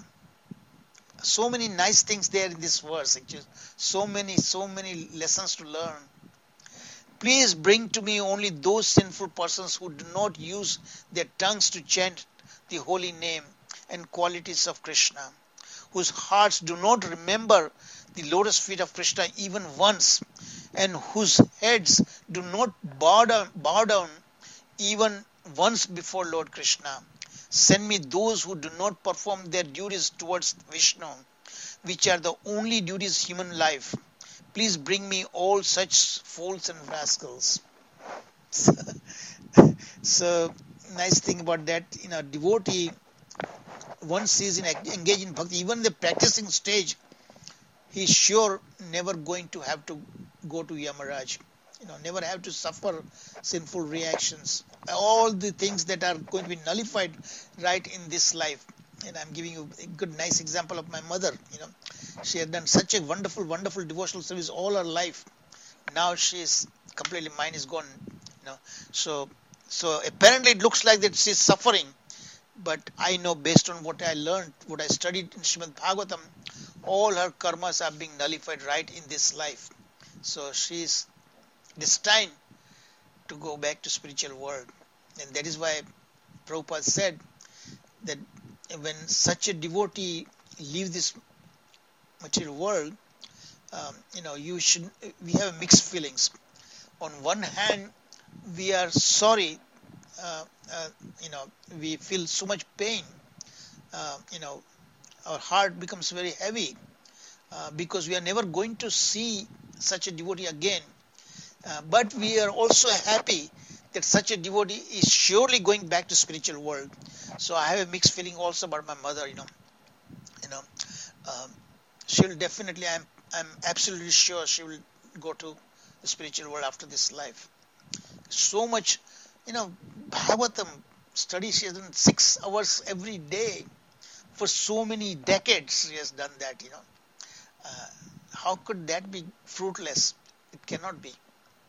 So many nice things there in this verse, actually. So many, so many lessons to learn. Please bring to me only those sinful persons who do not use their tongues to chant the holy name and qualities of Krishna, whose hearts do not remember the lotus feet of Krishna even once, and whose heads do not bow down, bow down even once before Lord Krishna. Send me those who do not perform their duties towards Vishnu, which are the only duties human life. Please bring me all such fools and rascals. So, so nice thing about that, you know, devotee, once he is in, engaged in bhakti, even the practicing stage, he is sure never going to have to go to Yamaraj. You know, never have to suffer sinful reactions. All the things that are going to be nullified right in this life. And I'm giving you a good, nice example of my mother. You know, she had done such a wonderful, wonderful devotional service all her life. Now she is completely, mine is gone. You know, so so apparently it looks like that she's suffering. But I know based on what I learned, what I studied in Srimad Bhagavatam, all her karmas are being nullified right in this life. So she is destined to go back to spiritual world. And that is why Prabhupada said that when such a devotee leaves this material world, um, you know, you should, we have mixed feelings. On one hand, we are sorry, uh, uh, you know, we feel so much pain, uh, you know, our heart becomes very heavy uh, because we are never going to see such a devotee again. Uh, but we are also happy that such a devotee is surely going back to spiritual world. So I have a mixed feeling also about my mother. You know, you know, um, she'll definitely. I'm I'm absolutely sure she will go to the spiritual world after this life. So much, you know, Bhagavatam study. She has done six hours every day for so many decades. She has done that. You know, uh, how could that be fruitless? It cannot be.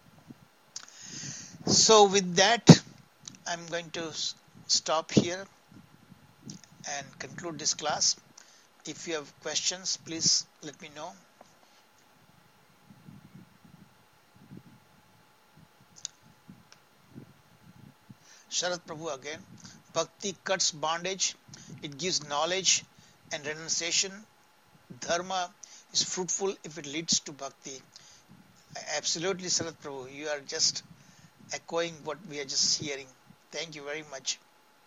So with that, I'm going to stop here and conclude this class. If you have questions, please let me know. Sharat Prabhu again. Bhakti cuts bondage, it gives knowledge and renunciation. Dharma is fruitful if it leads to bhakti. Absolutely, Sharat Prabhu. You are just echoing what we are just hearing. Thank you very much.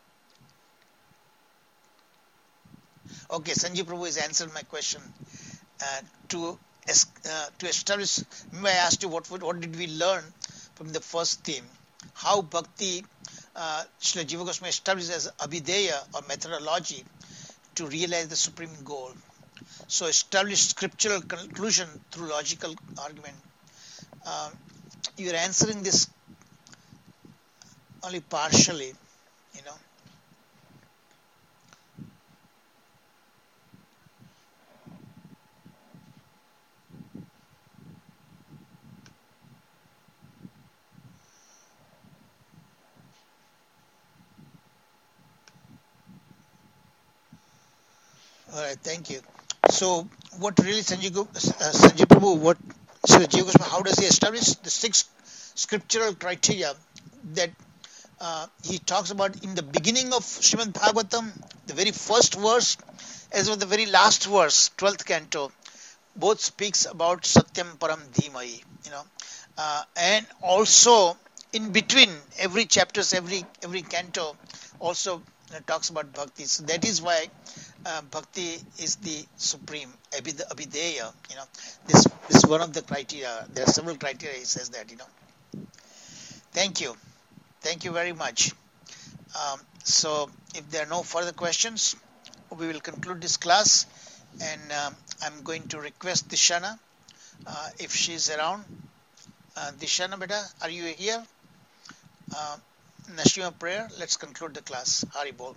Okay, Sanjay Prabhu has answered my question. Uh, to uh, to establish, remember I asked you what what did we learn from the first theme? How bhakti, uh, Srila Jiva Goswami established as abhideya or methodology to realize the supreme goal. So establish scriptural conclusion through logical argument. Uh, you are answering this only partially, you know. All right, thank you. So, what really Sanjay, Gu- uh, Sanjay Prabhu, what so Jiva Goswami, how does he establish the six scriptural criteria that uh, he talks about in the beginning of Srimad Bhagavatam, the very first verse, as well as the very last verse, twelfth canto, both speaks about Satyam Param Dhimai, you know, uh, and also in between every chapters, every every canto, also you know, talks about bhakti. So that is why uh, bhakti is the supreme abhid- abhideya. You know, this this is one of the criteria. There are several criteria. He says that. You know, thank you, thank you very much. Um, so if there are no further questions, we will conclude this class, and um, I'm going to request Dishana uh, if she's around. Uh, Dishana, beta, are you here? Uh, Nashima prayer. Let's conclude the class. Hari Bol.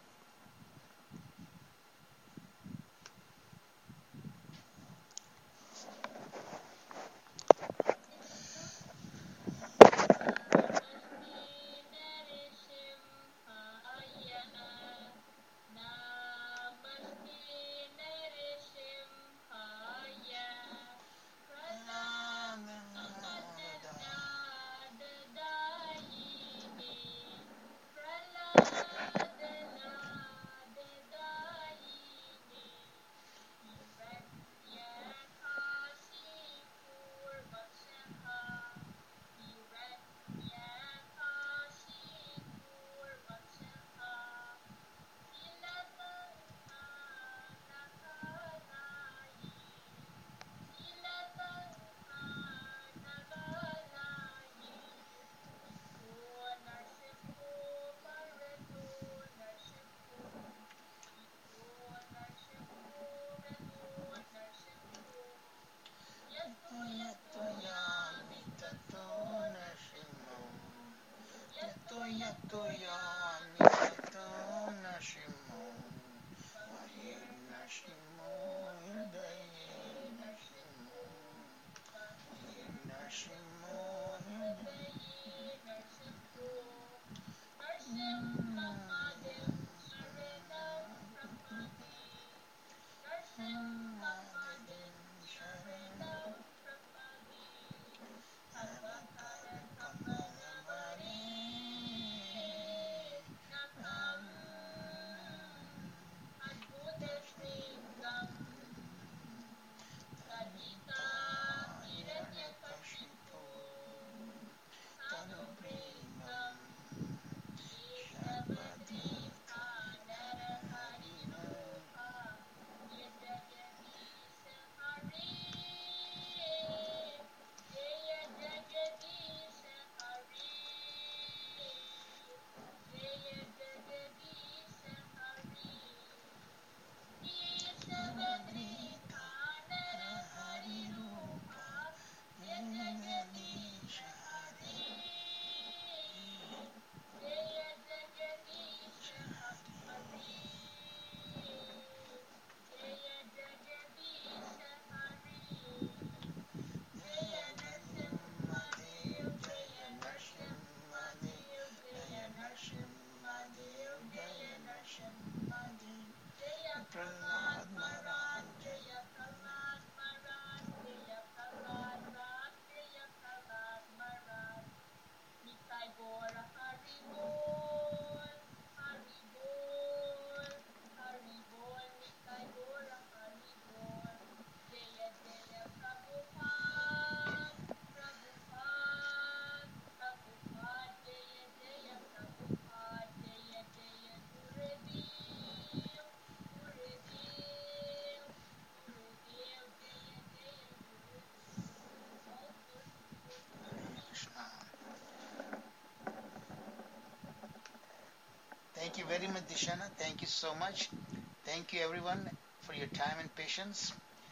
Thank you very much, Dishana. Thank you so much. Thank you, everyone, for your time and patience.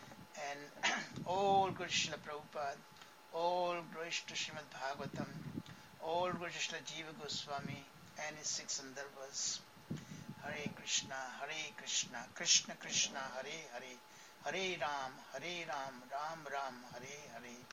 And all good Srila Prabhupada, all glory to Srimad Bhagavatam, all glory to Srila Jiva Goswami and his six Sandarbhas. Hare Krishna, Hare Krishna, Krishna Krishna, Hare Hare, Hare Ram, Hare Ram, Ram Ram, Hare Hare.